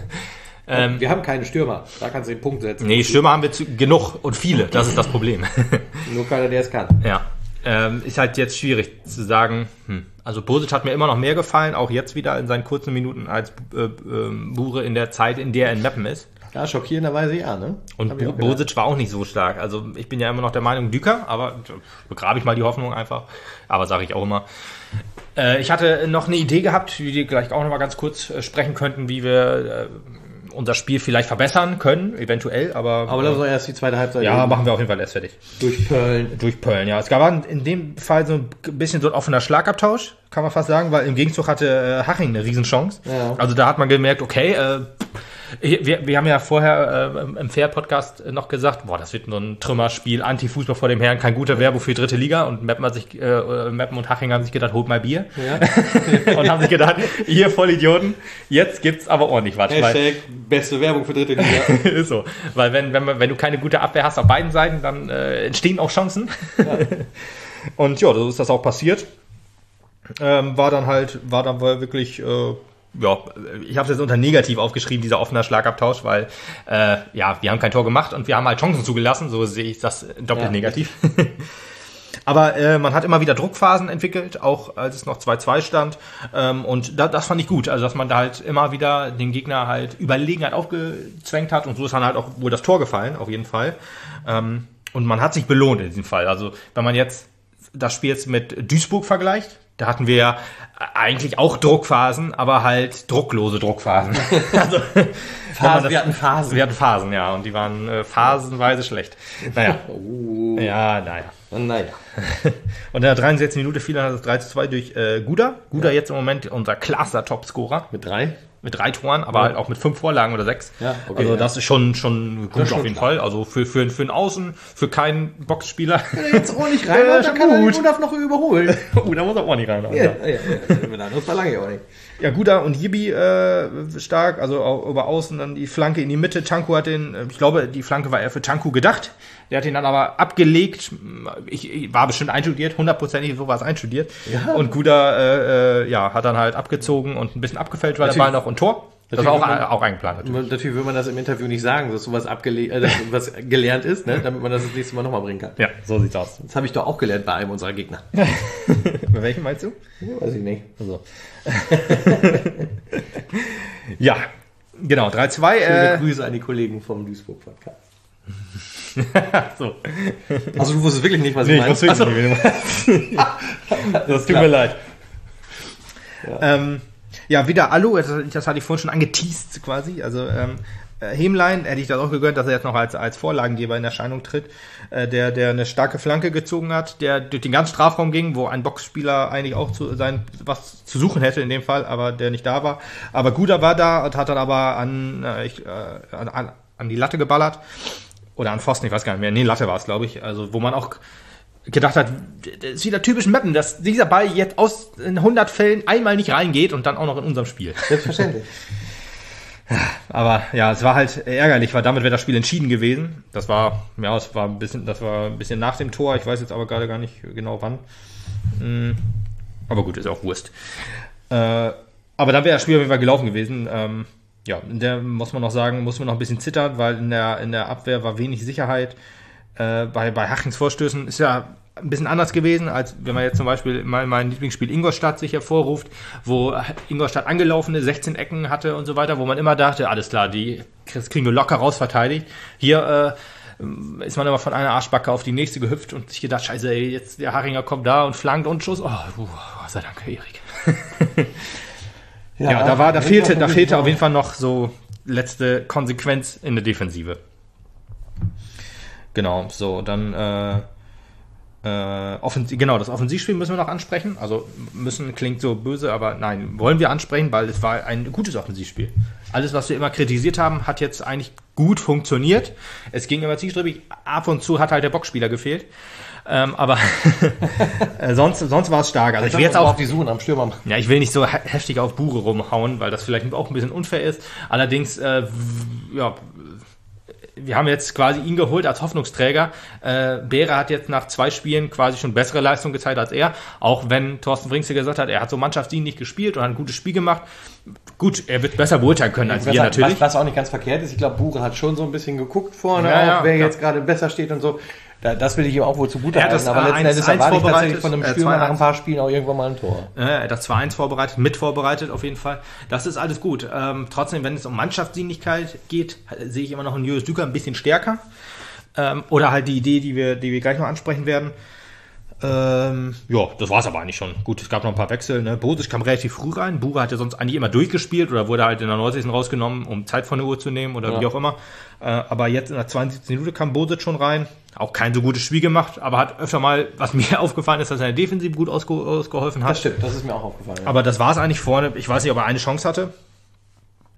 ähm, wir haben keine Stürmer, da kannst du den Punkt setzen. Nee, Stürmer haben wir zu, genug und viele, das ist das Problem. Nur keiner, der es kann. Ja, ähm, ist halt jetzt schwierig zu sagen, hm. Also Bosic hat mir immer noch mehr gefallen, auch jetzt wieder in seinen kurzen Minuten als äh, äh, Bure in der Zeit, in der er in Meppen ist. Ja, schockierenderweise ja, ne? Und B- Bosic war auch nicht so stark. Also ich bin ja immer noch der Meinung, Düker, aber begrabe ich mal die Hoffnung einfach. Aber sage ich auch immer. Äh, ich hatte noch eine Idee gehabt, wie wir gleich auch noch mal ganz kurz äh, sprechen könnten, wie wir äh, unser Spiel vielleicht verbessern können, eventuell. Aber, aber lass uns erst die zweite Halbzeit. Ja, machen wir auf jeden Fall erst fertig. Durch Pöln. Durch Pöln, ja. Es gab in dem Fall so ein bisschen so ein offener Schlagabtausch, kann man fast sagen, weil im Gegenzug hatte äh, Haching eine Riesenchance. Ja. Also da hat man gemerkt, okay, äh, Wir, wir haben ja vorher äh, im Fair-Podcast noch gesagt, boah, das wird nur ein Trümmerspiel, Anti-Fußball vor dem Herrn, kein guter Werbung für die dritte Liga. Und Meppen, hat sich, äh, Meppen und Haching haben sich gedacht, holt mal Bier. Ja. Und haben sich gedacht, ihr Vollidioten, jetzt gibt's aber ordentlich was. Hashtag beste Werbung für dritte Liga. Ist so. Weil wenn, wenn, wenn du keine gute Abwehr hast auf beiden Seiten, dann äh, entstehen auch Chancen. Ja. Und ja, so ist das auch passiert. Ähm, war dann halt, war dann wirklich... Äh, Ja, ich habe es jetzt unter negativ aufgeschrieben, dieser offene Schlagabtausch, weil äh, ja, wir haben kein Tor gemacht und wir haben halt Chancen zugelassen, so sehe ich das doppelt ja. negativ. Aber äh, man hat immer wieder Druckphasen entwickelt, auch als es noch zwei zwei stand ähm, und da, das fand ich gut, also dass man da halt immer wieder den Gegner halt Überlegenheit aufgezwängt hat und so ist dann halt auch wohl das Tor gefallen, auf jeden Fall. Ähm, und man hat sich belohnt in diesem Fall, also wenn man jetzt das Spiel jetzt mit Duisburg vergleicht, da hatten wir ja eigentlich auch Druckphasen, aber halt drucklose Druckphasen. Also, Phasen, das, wir hatten Phasen. Wir hatten Phasen, ja, und die waren äh, phasenweise schlecht. Naja. Oh. Ja, naja. Naja. Und in der dreiundsechzigsten Minute fiel dann das drei zu zwei durch äh, Guda. Guda ja. Jetzt im Moment unser klasser Topscorer. Mit drei? Mit drei Toren, aber ja. halt auch mit fünf Vorlagen oder sechs. Ja, okay, also das ja. ist schon, schon gut schon auf jeden klar. Fall. Also für, für, für einen Außen, für keinen Boxspieler. Wenn er jetzt ordentlich rein hat, dann kann er den Udaf noch überholen. uh, da muss er auch nicht rein. Ja, ja, ja, ja. Das verlange ich auch nicht. Ja, Guda und Yibi äh, stark, also auch über außen, dann die Flanke in die Mitte. Tanku hat den, ich glaube, die Flanke war eher für Tanku gedacht. Der hat ihn dann aber abgelegt. Ich, ich war bestimmt einstudiert, hundertprozentig so war es einstudiert. Ja. Und Guda äh, äh, ja, hat dann halt abgezogen und ein bisschen abgefällt, weil der Ball noch ein Tor. Das war auch, man, auch eingeplant. Natürlich. natürlich will man das im Interview nicht sagen, dass sowas abgele- äh, was gelernt ist, ne? Damit man das das nächste Mal nochmal bringen kann. Ja, so sieht's aus. Das habe ich doch auch gelernt bei einem unserer Gegner. Bei welchem meinst du? Ja, weiß ich nicht. Also. Ja, genau, drei zwei. Schöne äh, Grüße an die Kollegen vom Duisburg-Podcast. So. Also du wusstest wirklich nicht, was nee, ich meine? Ich wusste wirklich nicht, das tut mir leid. Ja. Ähm, ja, wieder Alu, das, das hatte ich vorhin schon angeteased quasi. Also ähm, Hemlein hätte ich das auch gegönnt, dass er jetzt noch als, als Vorlagengeber in Erscheinung tritt, äh, der, der eine starke Flanke gezogen hat, der durch den ganzen Strafraum ging, wo ein Boxspieler eigentlich auch zu sein, was zu suchen hätte in dem Fall, aber der nicht da war. Aber Guda war da und hat dann aber an, äh, ich, äh, an, an die Latte geballert. Oder an Pfosten, ich weiß gar nicht mehr. Nee, Latte war es, glaube ich. Also, wo man auch gedacht hat, das ist wieder typisch Meppen, dass dieser Ball jetzt aus in hundert Fällen einmal nicht reingeht und dann auch noch in unserem Spiel. Selbstverständlich. Aber ja, es war halt ärgerlich, weil damit wäre das Spiel entschieden gewesen. Das war, ja, es war ein bisschen, das war ein bisschen nach dem Tor. Ich weiß jetzt aber gerade gar nicht genau wann. Aber gut, ist auch Wurst. Aber dann wäre das Spiel auf jeden Fall gelaufen gewesen. Ja, in der muss man noch sagen, muss man noch ein bisschen zittern, weil in der, in der Abwehr war wenig Sicherheit. Äh, bei, bei Hachings Vorstößen ist ja ein bisschen anders gewesen, als wenn man jetzt zum Beispiel mein, mein Lieblingsspiel Ingolstadt sich hervorruft, wo Ingolstadt angelaufene sechzehn Ecken hatte und so weiter, wo man immer dachte, alles klar, die kriegen wir locker raus verteidigt. Hier äh, ist man immer von einer Arschbacke auf die nächste gehüpft und sich gedacht, scheiße, ey, jetzt der Haringer kommt da und flankt und Schuss. Oh, oh sei Dank, Erik. Ja, ja, da war, da fehlte, da fehlte auf jeden Fall noch so letzte Konsequenz in der Defensive. Genau, so, dann äh, äh, Offensiv, genau, das Offensivspiel müssen wir noch ansprechen. Also müssen klingt so böse, aber nein, wollen wir ansprechen, weil es war ein gutes Offensivspiel. Alles, was wir immer kritisiert haben, hat jetzt eigentlich gut funktioniert. Es ging immer zielstrebig, ab und zu hat halt der Boxspieler gefehlt. Ähm, aber sonst, sonst war es stark. Also ich will jetzt auch auf die Suche am Stürmer. Ja, ich will nicht so heftig auf Bure rumhauen, weil das vielleicht auch ein bisschen unfair ist. Allerdings, äh, ja, wir haben jetzt quasi ihn geholt als Hoffnungsträger. Äh, Beere hat jetzt nach zwei Spielen quasi schon bessere Leistung gezeigt als er. Auch wenn Thorsten Bringste gesagt hat, er hat so mannschaftsdienlich gespielt und hat ein gutes Spiel gemacht. Gut, er wird besser beurteilen können als was, wir natürlich. Was, was auch nicht ganz verkehrt ist. Ich glaube, Bure hat schon so ein bisschen geguckt vorne, ja, auch, ja, wer ja. jetzt gerade besser steht und so. Da, das will ich ihm auch wohl zugute Er hat halten, das, aber äh, letzten eins- Endes eins erwarte ich vorbereitet, tatsächlich von einem äh, Stürmer zwei nach ein eins. paar Spielen auch irgendwann mal ein Tor. Ja, er hat das zwei eins vorbereitet, mit vorbereitet auf jeden Fall. Das ist alles gut. Ähm, trotzdem, wenn es um Mannschaftsdienlichkeit geht, sehe ich immer noch einen Julius Düker ein bisschen stärker. Ähm, oder halt die Idee, die wir, die wir gleich noch ansprechen werden. Ähm, ja, das war's aber eigentlich schon. Gut, es gab noch ein paar Wechsel. Ne? Bosic kam relativ früh rein. Bure hat ja sonst eigentlich immer durchgespielt oder wurde halt in der neunzigsten rausgenommen, um Zeit von der Uhr zu nehmen oder ja. wie auch immer. Äh, aber jetzt in der zweiundsiebzigsten Minute kam Bosic schon rein. Auch kein so gutes Spiel gemacht, aber hat öfter mal, was mir aufgefallen ist, dass er in der Defensive gut ausge- ausgeholfen hat. Das stimmt, das ist mir auch aufgefallen. Ja. Aber das war's eigentlich vorne. Ich weiß nicht, ob er eine Chance hatte.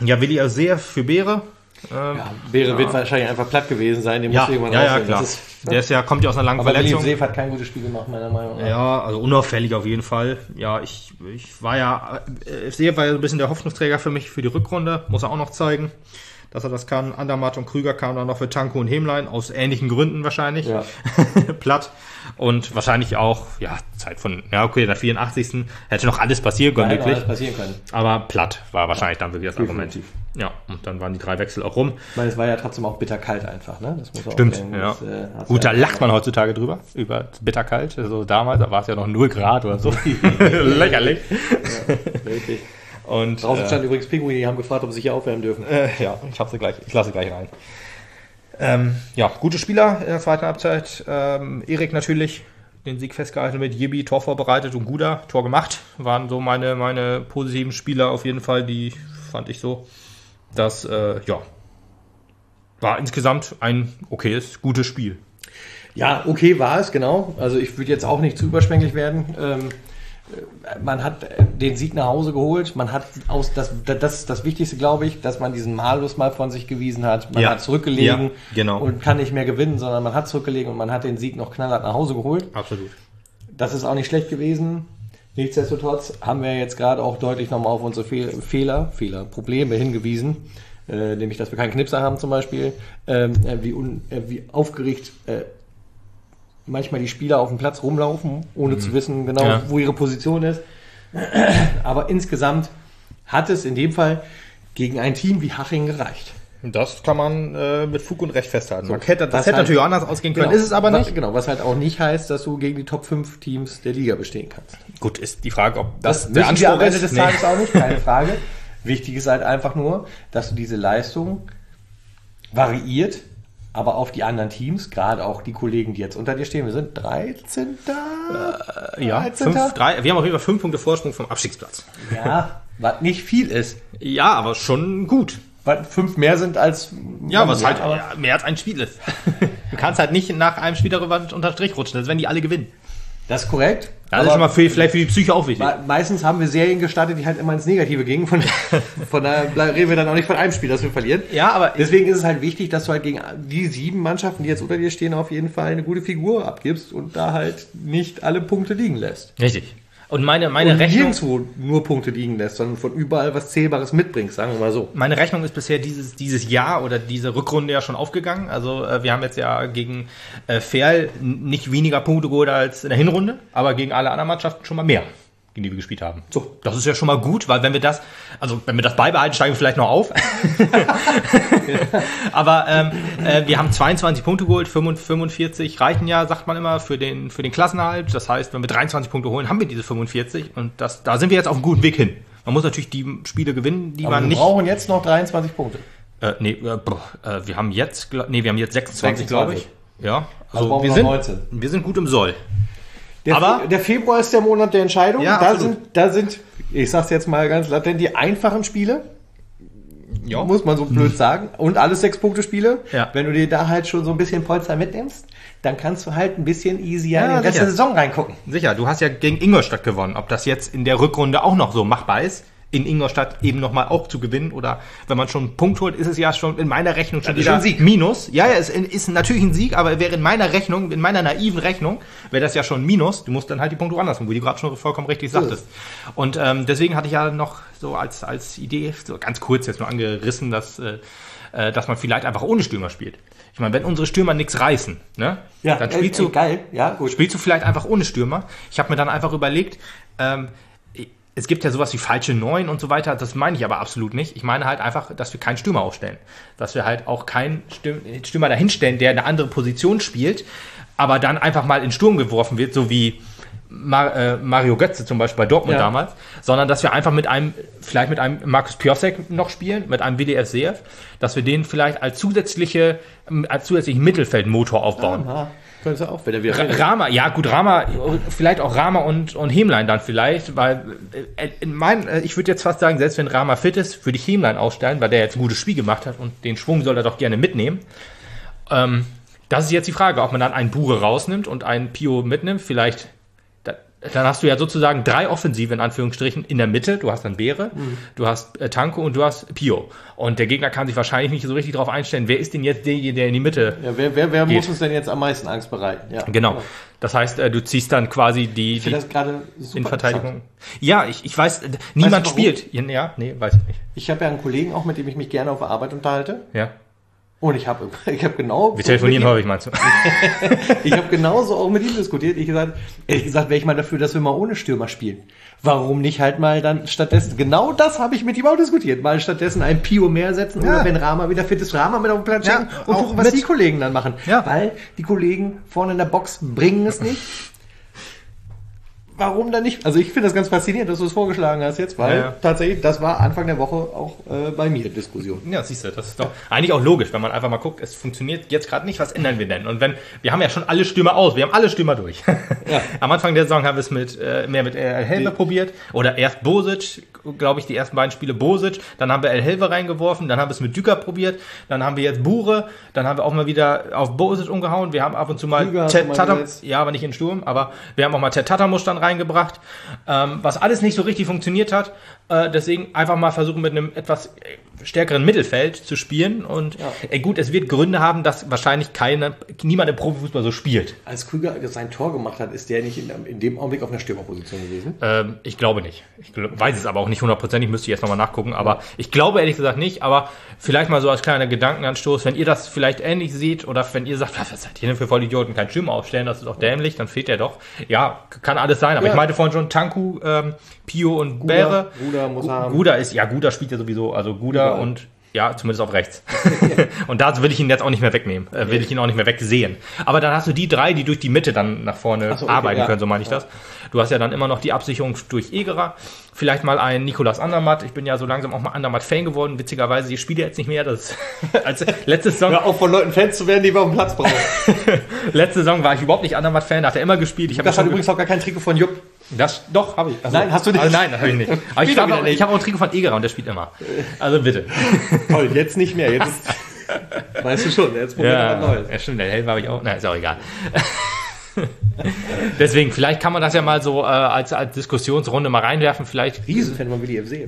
Ja, Willi auch sehr für Beere. Ähm, Ja, Beere ja. wird wahrscheinlich einfach platt gewesen sein, den ja, muss irgendwann ja, ja, rausnehmen. klar. Das ist, Der ist ja, kommt ja aus einer langen aber Verletzung. Willi Seef hat kein gutes Spiel gemacht, meiner Meinung nach. Ja, also unauffällig auf jeden Fall. Ja, ich, ich war ja, äh, Seef war ja so ein bisschen der Hoffnungsträger für mich für die Rückrunde. Muss er auch noch zeigen, dass er das kann. Andermatt und Krüger kamen dann noch für Tanko und Hämlein, aus ähnlichen Gründen wahrscheinlich. Ja. Platt. Und wahrscheinlich auch, ja, Zeit von, ja okay, in der vierundachtzigsten hätte noch alles passieren können, Da hätte wirklich. alles passieren können. Aber platt war wahrscheinlich dann wirklich das Argument. Definitiv. Ja, und dann waren die drei Wechsel auch rum. Ich meine, es war ja trotzdem auch bitterkalt einfach, ne? Das muss man Stimmt, auch sagen. ja. Das, äh, hat's Gut, da ja- lacht man heutzutage drüber, über bitterkalt. Also damals, da war es ja noch null Grad oder so. Lächerlich. Richtig. Und Draußen äh, stand übrigens Pinguine, die haben gefragt, ob sie sich hier aufwärmen dürfen. äh, ja, ich hab sie gleich, ich lasse sie gleich rein. Ähm, ja, gute Spieler in der zweiten Halbzeit. Ähm, Erik natürlich den Sieg festgehalten mit Jibi, Tor vorbereitet und Guda, Tor gemacht. Waren so meine, meine positiven Spieler auf jeden Fall, die fand ich so. Das, äh, ja, war insgesamt ein okayes, gutes Spiel. Ja, okay war es, genau. Also ich würde jetzt auch nicht zu überschwänglich werden. Ähm, man hat den Sieg nach Hause geholt. Man hat aus das, das ist das Wichtigste, glaube ich, dass man diesen Malus mal von sich gewiesen hat. Man Ja. hat zurückgelegen Ja, genau. und kann nicht mehr gewinnen, sondern man hat zurückgelegen und man hat den Sieg noch knallhart nach Hause geholt. Absolut. Das ist auch nicht schlecht gewesen. Nichtsdestotrotz haben wir jetzt gerade auch deutlich nochmal auf unsere Fehl Fehler, Fehler, Probleme hingewiesen. Äh, nämlich, dass wir keinen Knipser haben zum Beispiel. Ähm, äh, wie, un, äh, wie aufgeregt äh, manchmal die Spieler auf dem Platz rumlaufen, ohne zu wissen genau, Ja. wo ihre Position ist. Aber insgesamt hat es in dem Fall gegen ein Team wie Haching gereicht. Das kann man äh, mit Fug und Recht festhalten. Man hätte, das was hätte halt- natürlich auch anders ausgehen können, Genau, ist es aber was, nicht. Genau, was halt auch nicht heißt, dass du gegen die Top fünf Teams der Liga bestehen kannst. Gut, ist die Frage, ob Das, das, das müssen wir am Ende ist. des Nee. Tages auch nicht, keine Frage. Wichtig ist halt einfach nur, dass du diese Leistung variiert, aber auf die anderen Teams, gerade auch die Kollegen, die jetzt unter dir stehen, wir sind dreizehnter Ja, dreizehnter fünf, drei, wir haben auf jeden Fall fünf Punkte Vorsprung vom Abstiegsplatz. Ja, was nicht viel ist. Ja, aber schon gut. Was fünf mehr sind als... Ja, was halt aber ja, mehr als ein Spiel ist. Du kannst halt nicht nach einem Spiel darüber unter den Strich rutschen, als wenn die alle gewinnen. das ist korrekt. Das aber ist schon mal für, vielleicht für die Psyche auch wichtig. me- meistens haben wir Serien gestartet, die halt immer ins Negative gingen. Von, von daher ble- reden wir dann auch nicht von einem Spiel, das wir verlieren. Ja, aber Deswegen ist es halt wichtig, dass du halt gegen die sieben Mannschaften, die jetzt unter dir stehen, auf jeden Fall eine gute Figur abgibst und da halt nicht alle Punkte liegen lässt. richtig. Und meine, meine Und Rechnung. nirgendwo nur Punkte liegen lässt, sondern von überall was Zählbares mitbringst, sagen wir mal so. Meine Rechnung ist bisher dieses, dieses Jahr oder diese Rückrunde ja schon aufgegangen. Also äh, wir haben jetzt ja gegen äh, Ferl n- nicht weniger Punkte geholt als in der Hinrunde, aber gegen alle anderen Mannschaften schon mal mehr, gegen die wir gespielt haben. So, das ist ja schon mal gut, weil wenn wir das, also wenn wir das beibehalten, steigen wir vielleicht noch auf. Aber ähm, äh, wir haben zweiundzwanzig Punkte geholt, fünfundvierzig reichen ja, sagt man immer, für den, für den Klassenerhalt. Das heißt, wenn wir dreiundzwanzig Punkte holen, haben wir diese fünfundvierzig und das, da sind wir jetzt auf einem guten Weg hin. Man muss natürlich die Spiele gewinnen, die Aber man wir nicht... brauchen jetzt noch dreiundzwanzig Punkte. Äh, nee, äh, boah, äh, wir haben jetzt, gl- nee, wir haben jetzt sechsundzwanzig, glaube ich. Ja, Also also brauchen wir wir sind, noch neunzehn. wir sind gut im Soll. Der, Aber- Fe- der Februar ist der Monat der Entscheidung. Ja, da, absolut. sind, da sind, ich sag's jetzt mal ganz latent, die einfachen Spiele. Ja. Muss man so blöd sagen. Und alles Sechs-Punkte-Spiele. Ja. Wenn du dir da halt schon so ein bisschen Polster mitnimmst, dann kannst du halt ein bisschen easier Ja, in den Rest sicher. der Saison reingucken. Sicher, du hast ja gegen Ingolstadt gewonnen. Ob das jetzt in der Rückrunde auch noch so machbar ist, in Ingolstadt eben nochmal auch zu gewinnen oder wenn man schon einen Punkt holt, ist es ja schon in meiner Rechnung schon Das ist wieder schon ein Sieg. Minus. Ja, ja, es ist natürlich ein Sieg, aber wäre in meiner Rechnung, in meiner naiven Rechnung, wäre das ja schon ein Minus. Du musst dann halt die Punkte woanders holen, wie du gerade schon vollkommen richtig So ist sagtest. Und ähm, deswegen hatte ich ja noch so als, als Idee, so ganz kurz jetzt nur angerissen, dass, äh, äh, dass man vielleicht einfach ohne Stürmer spielt. Ich meine, wenn unsere Stürmer nichts reißen, ne, dann spielst äh, du äh, geil. Ja, gut. Spielst du vielleicht einfach ohne Stürmer? Ich habe mir dann einfach überlegt, ähm, es gibt ja sowas wie falsche Neun und so weiter, das meine ich aber absolut nicht. Ich meine halt einfach, dass wir keinen Stürmer aufstellen. Dass wir halt auch keinen Stürm- Stürmer dahinstellen, der eine andere Position spielt, aber dann einfach mal in Sturm geworfen wird, so wie Mar- äh, Mario Götze zum Beispiel bei Dortmund Ja. damals, sondern dass wir einfach mit einem, vielleicht mit einem Markus Piosek noch spielen, mit einem W D F Seef, dass wir den vielleicht als zusätzliche, als zusätzlichen Mittelfeldmotor aufbauen. Aha. Könntest du auch, wenn er wieder Ra- Rama, ja gut, Rama, vielleicht auch Rama und, und Hämlein dann vielleicht, weil äh, in mein, äh, ich würde jetzt fast sagen, selbst wenn Rama fit ist, würde ich Hämlein ausstellen, weil der jetzt ein gutes Spiel gemacht hat und den Schwung soll er doch gerne mitnehmen. Ähm, das ist jetzt die Frage, ob man dann einen Bure rausnimmt und einen Pio mitnimmt, vielleicht, da, dann hast du ja sozusagen drei Offensive in Anführungsstrichen in der Mitte. Du hast dann Beere, mhm. du hast äh, Tanko und du hast Pio. Und der Gegner kann sich wahrscheinlich nicht so richtig darauf einstellen, wer ist denn jetzt derjenige, der in die Mitte ja, wer wer, wer geht. muss uns denn jetzt am meisten Angst bereiten? Ja, genau. genau. Das heißt, äh, du ziehst dann quasi die, ich die das gerade in Verteidigung. Ja, ich, ich weiß, äh, niemand weißt du, spielt. Ja, nee, weiß ich nicht. Ich habe ja einen Kollegen auch, mit dem ich mich gerne auf der Arbeit unterhalte. Ja. Und ich habe ich hab genau... Wir telefonieren häufig, meinst du? Ich habe genauso auch mit ihm diskutiert. Ich gesagt, ehrlich gesagt, wäre ich mal dafür, dass wir mal ohne Stürmer spielen. Warum nicht halt mal dann stattdessen... Genau das habe ich mit ihm auch diskutiert. Mal stattdessen einen Pio mehr setzen ja. oder wenn Rama wieder fit ist, Rama mit auf den Platz ja, schicken und gucken, was mit. die Kollegen dann machen. Ja. Weil die Kollegen vorne in der Box bringen es nicht. Warum dann nicht? Also ich finde das ganz faszinierend, dass du es vorgeschlagen hast jetzt, weil ja, ja. tatsächlich, das war Anfang der Woche auch äh, bei mir Diskussion. Ja, siehst du, das ist doch eigentlich auch logisch, wenn man einfach mal guckt, es funktioniert jetzt gerade nicht, was ändern wir denn? Und wenn, wir haben ja schon alle Stürmer aus, wir haben alle Stürmer durch. Ja. Am Anfang der Saison haben wir es mit, äh, mehr mit El Helve probiert, oder erst Bosic, glaube ich, die ersten beiden Spiele Bosic, dann haben wir El Helve reingeworfen, dann haben wir es mit Düker probiert, dann haben wir jetzt Bure, dann haben wir auch mal wieder auf Bosic umgehauen, wir haben ab und zu mal Ted Tatam, ja, aber nicht in Sturm, aber wir haben auch mal Ted Tatamusch dann reingebracht, ähm, was alles nicht so richtig funktioniert hat. Äh, deswegen einfach mal versuchen, mit einem etwas stärkeren Mittelfeld zu spielen. Und ja. äh, gut, es wird Gründe haben, dass wahrscheinlich keine, niemand im Profifußball so spielt. Als Krüger sein Tor gemacht hat, ist der nicht in, in dem Augenblick auf einer Stürmerposition gewesen? Ähm, ich glaube nicht. Ich glaub, weiß es aber auch nicht hundertprozentig, müsste ich jetzt nochmal nachgucken. Aber ja. ich glaube ehrlich gesagt nicht. Aber vielleicht mal so als kleiner Gedankenanstoß, wenn ihr das vielleicht ähnlich seht oder wenn ihr sagt, was seid ihr denn für Vollidioten, keinen Stürmer aufstellen, das ist doch dämlich, dann fehlt der doch. Ja, kann alles sein. Aber ja. ich meinte vorhin schon Tanku, ähm, Pio und Guda, Beere. Guda muss haben. Guda ist, ja, Guda spielt ja sowieso, also Guda ja. und ja, zumindest auf rechts. Ja. Und da will ich ihn jetzt auch nicht mehr wegnehmen, äh, will ich ihn auch nicht mehr wegsehen. Aber dann hast du die drei, die durch die Mitte dann nach vorne so, okay, arbeiten ja. können, so meine ich ja. das. Du hast ja dann immer noch die Absicherung durch Egerer. Vielleicht mal ein Nicolas Andermatt. Ich bin ja so langsam auch mal Andermatt-Fan geworden. Witzigerweise, die spielt ja jetzt nicht mehr. Das als letzte Saison. Hör auf, von Leuten Fans zu werden, die wir auf dem Platz brauchen. Letzte Saison war ich überhaupt nicht Andermatt-Fan, da hat er immer gespielt. Ich das hat übrigens auch gar kein Trikot von Jupp. Das, doch, habe ich. Also, nein, hast du nicht? Also, nein, das habe ich nicht. Aber ich habe auch, hab auch ein Trikot von Egerer und der spielt immer. Also bitte. Toll, jetzt nicht mehr. Jetzt weißt du schon, jetzt probiert ja, er was Neues. Ja, stimmt, der Helm habe ich auch. Nein, ist auch egal. Deswegen, vielleicht kann man das ja mal so äh, als, als Diskussionsrunde mal reinwerfen. Vielleicht. Riesenfan von Willi F C.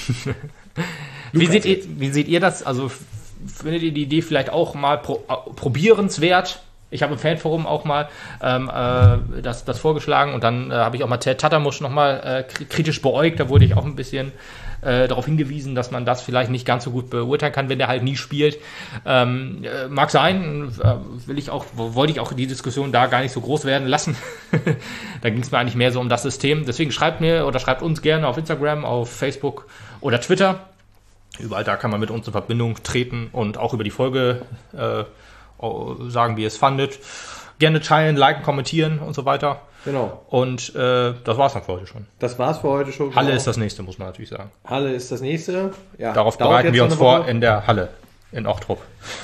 Wie seht ihr, wie seht ihr das? Also findet ihr die Idee vielleicht auch mal pro, äh, probierenswert? Ich habe im Fanforum auch mal ähm, äh, das, das vorgeschlagen und dann äh, habe ich auch mal Ted Tatamusch nochmal äh, kritisch beäugt. Da wurde ich auch ein bisschen äh, darauf hingewiesen, dass man das vielleicht nicht ganz so gut beurteilen kann, wenn der halt nie spielt. Ähm, äh, mag sein, äh, will ich auch, wollte ich auch die Diskussion da gar nicht so groß werden lassen. Da ging es mir eigentlich mehr so um das System. Deswegen schreibt mir oder schreibt uns gerne auf Instagram, auf Facebook oder Twitter. Überall da kann man mit uns in Verbindung treten und auch über die Folge äh, sagen, wie ihr es fandet. Gerne teilen, liken, kommentieren und so weiter. Genau. Und äh, das war's dann für heute schon. Das war's für heute schon. Halle genau. ist das nächste, muss man natürlich sagen. Halle ist das nächste. Ja, darauf bereiten wir uns vor in der Halle. In Ochtrup.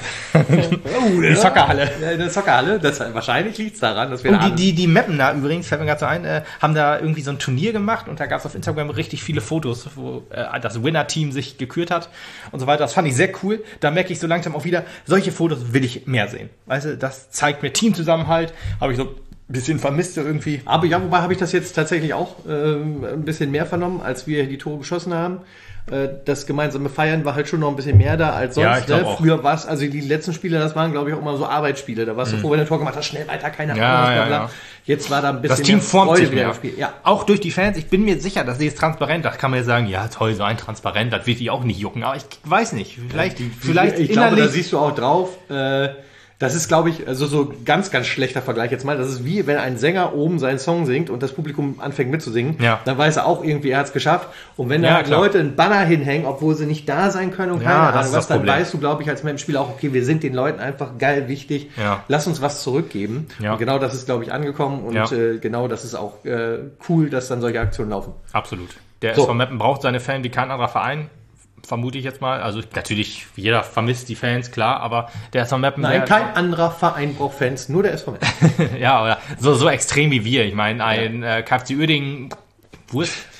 Oh, die Soccerhalle. Ja, in der Soccerhalle. Das, wahrscheinlich liegt es daran, dass wir oh, da die, die, die Mappener übrigens, fällt mir gerade so ein, äh, haben da irgendwie so ein Turnier gemacht und da gab es auf Instagram richtig viele Fotos, wo äh, das Winner-Team sich gekürt hat und so weiter. Das fand ich sehr cool. Da merke ich so langsam auch wieder, solche Fotos will ich mehr sehen. Weißt du, das zeigt mir Teamzusammenhalt. Habe ich so ein bisschen vermisst irgendwie. Aber ja, wobei habe ich das jetzt tatsächlich auch ähm, ein bisschen mehr vernommen, als wir die Tore geschossen haben. Das gemeinsame Feiern war halt schon noch ein bisschen mehr da als sonst. Ja, ich ne? auch. Früher war es, also die letzten Spiele, das waren, glaube ich, auch immer so Arbeitsspiele. Da warst du mhm. froh, wenn du ein Tor gemacht hast, schnell weiter, keine Ahnung. Ja, ja, ja. Jetzt war da ein bisschen das Team mehr formt Freude sich wieder mehr. im Spiel. Ja. Auch durch die Fans. Ich bin mir sicher, dass sie es transparent. Da kann man ja sagen, ja toll, so ein transparent, das wird die auch nicht jucken. Aber ich weiß nicht. Vielleicht, ja, die, vielleicht ich innerlich. glaube, da siehst du auch drauf. Äh, Das ist, glaube ich, also so ganz, ganz schlechter Vergleich jetzt mal. Das ist wie, wenn ein Sänger oben seinen Song singt und das Publikum anfängt mitzusingen. Ja. Dann weiß er auch irgendwie, er hat es geschafft. Und wenn Ja, da halt klar. Leute einen Banner hinhängen, obwohl sie nicht da sein können und Ja, keine das Ahnung ist was, das dann Problem. weißt du, glaube ich, als Spieler auch, okay, wir sind den Leuten einfach geil wichtig. Ja. Lass uns was zurückgeben. Ja. Und genau das ist, glaube ich, angekommen. Und Ja. äh, genau das ist auch äh, cool, dass dann solche Aktionen laufen. Absolut. Der So. S V Meppen braucht seine Fans wie kein anderer Verein. Vermute ich jetzt mal. Also natürlich, jeder vermisst die Fans, klar, aber der S V Meppen... Nein, der, kein anderer Verein braucht Fans, nur der S V Meppen. ja, oder so, so extrem wie wir. Ich meine, ein ja. äh, K F C Uerdingen, Wurst.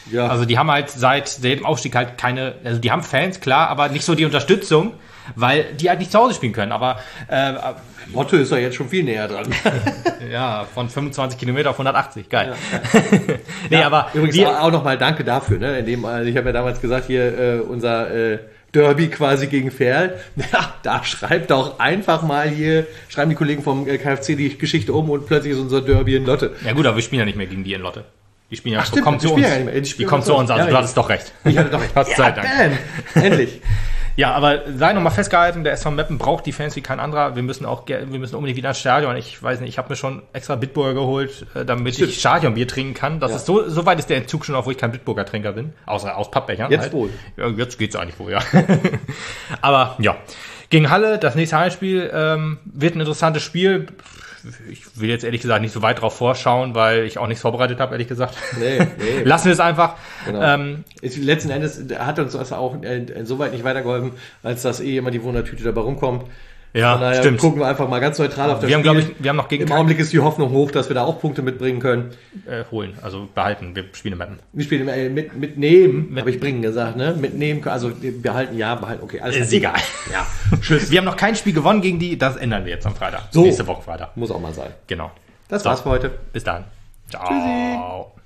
Ja. Also die haben halt seit dem Aufstieg halt keine, also die haben Fans, klar, aber nicht so die Unterstützung, weil die halt nicht zu Hause spielen können. Aber äh, Motto ist ja jetzt schon viel näher dran. ja, von fünfundzwanzig Kilometer auf hundertachtzig, geil. Ja. nee, ja, aber übrigens die, auch nochmal danke dafür. Ne? In dem, also ich habe ja damals gesagt, hier äh, unser äh, Derby quasi gegen Ferl. Ja, da schreibt doch einfach mal hier, schreiben die Kollegen vom K F C die Geschichte um und plötzlich ist unser Derby in Lotte. Ja gut, aber wir spielen ja nicht mehr gegen die in Lotte. Die spielen ja, Ach, stimmt, kommt die zu spielen uns. ja nicht mehr. Die Die spielen kommt zu zu uns. uns, also Ja, du ja. hattest doch recht. Ich hatte doch recht. Gott sei Dank. Man. Endlich. Ja, aber sei nochmal festgehalten, der S V Meppen braucht die Fans wie kein anderer. Wir müssen auch, ge- wir müssen unbedingt wieder ins Stadion. Ich weiß nicht, ich habe mir schon extra Bitburger geholt, äh, damit Stimmt. ich Stadionbier trinken kann. Das Ja. ist so, so weit ist der Entzug schon auf, wo ich kein Bitburger Trinker bin. Außer aus Pappbechern. Jetzt halt. wohl. Ja, jetzt geht's eigentlich wohl, ja. aber ja, gegen Halle, das nächste Heimspiel, ähm, wird ein interessantes Spiel. Ich will jetzt ehrlich gesagt nicht so weit drauf vorschauen, weil ich auch nichts vorbereitet habe, ehrlich gesagt. Nee, nee. Lassen wir es einfach. Genau. Ähm, Ist, letzten Endes hat uns das auch äh, insoweit nicht weitergeholfen, als dass eh immer die Wundertüte dabei rumkommt. ja, Von daher stimmt. gucken wir einfach mal ganz neutral auf das Wir haben, Spiel. glaube ich, wir haben noch gegen Im Augenblick ist die Hoffnung hoch, dass wir da auch Punkte mitbringen können. äh, holen, also behalten. Wir spielen im Mappen. Wir spielen äh, mit, mitnehmen, Mit- habe ich bringen gesagt, ne? Mitnehmen, also behalten, ja, behalten, okay. Alles Ist klar. egal. Ja, Tschüss. Wir haben noch kein Spiel gewonnen gegen die, das ändern wir jetzt am Freitag. So. Nächste Woche Freitag. muss auch mal sein. Genau. Das So. war's für heute. Bis dann. Ciao. Tschüssi.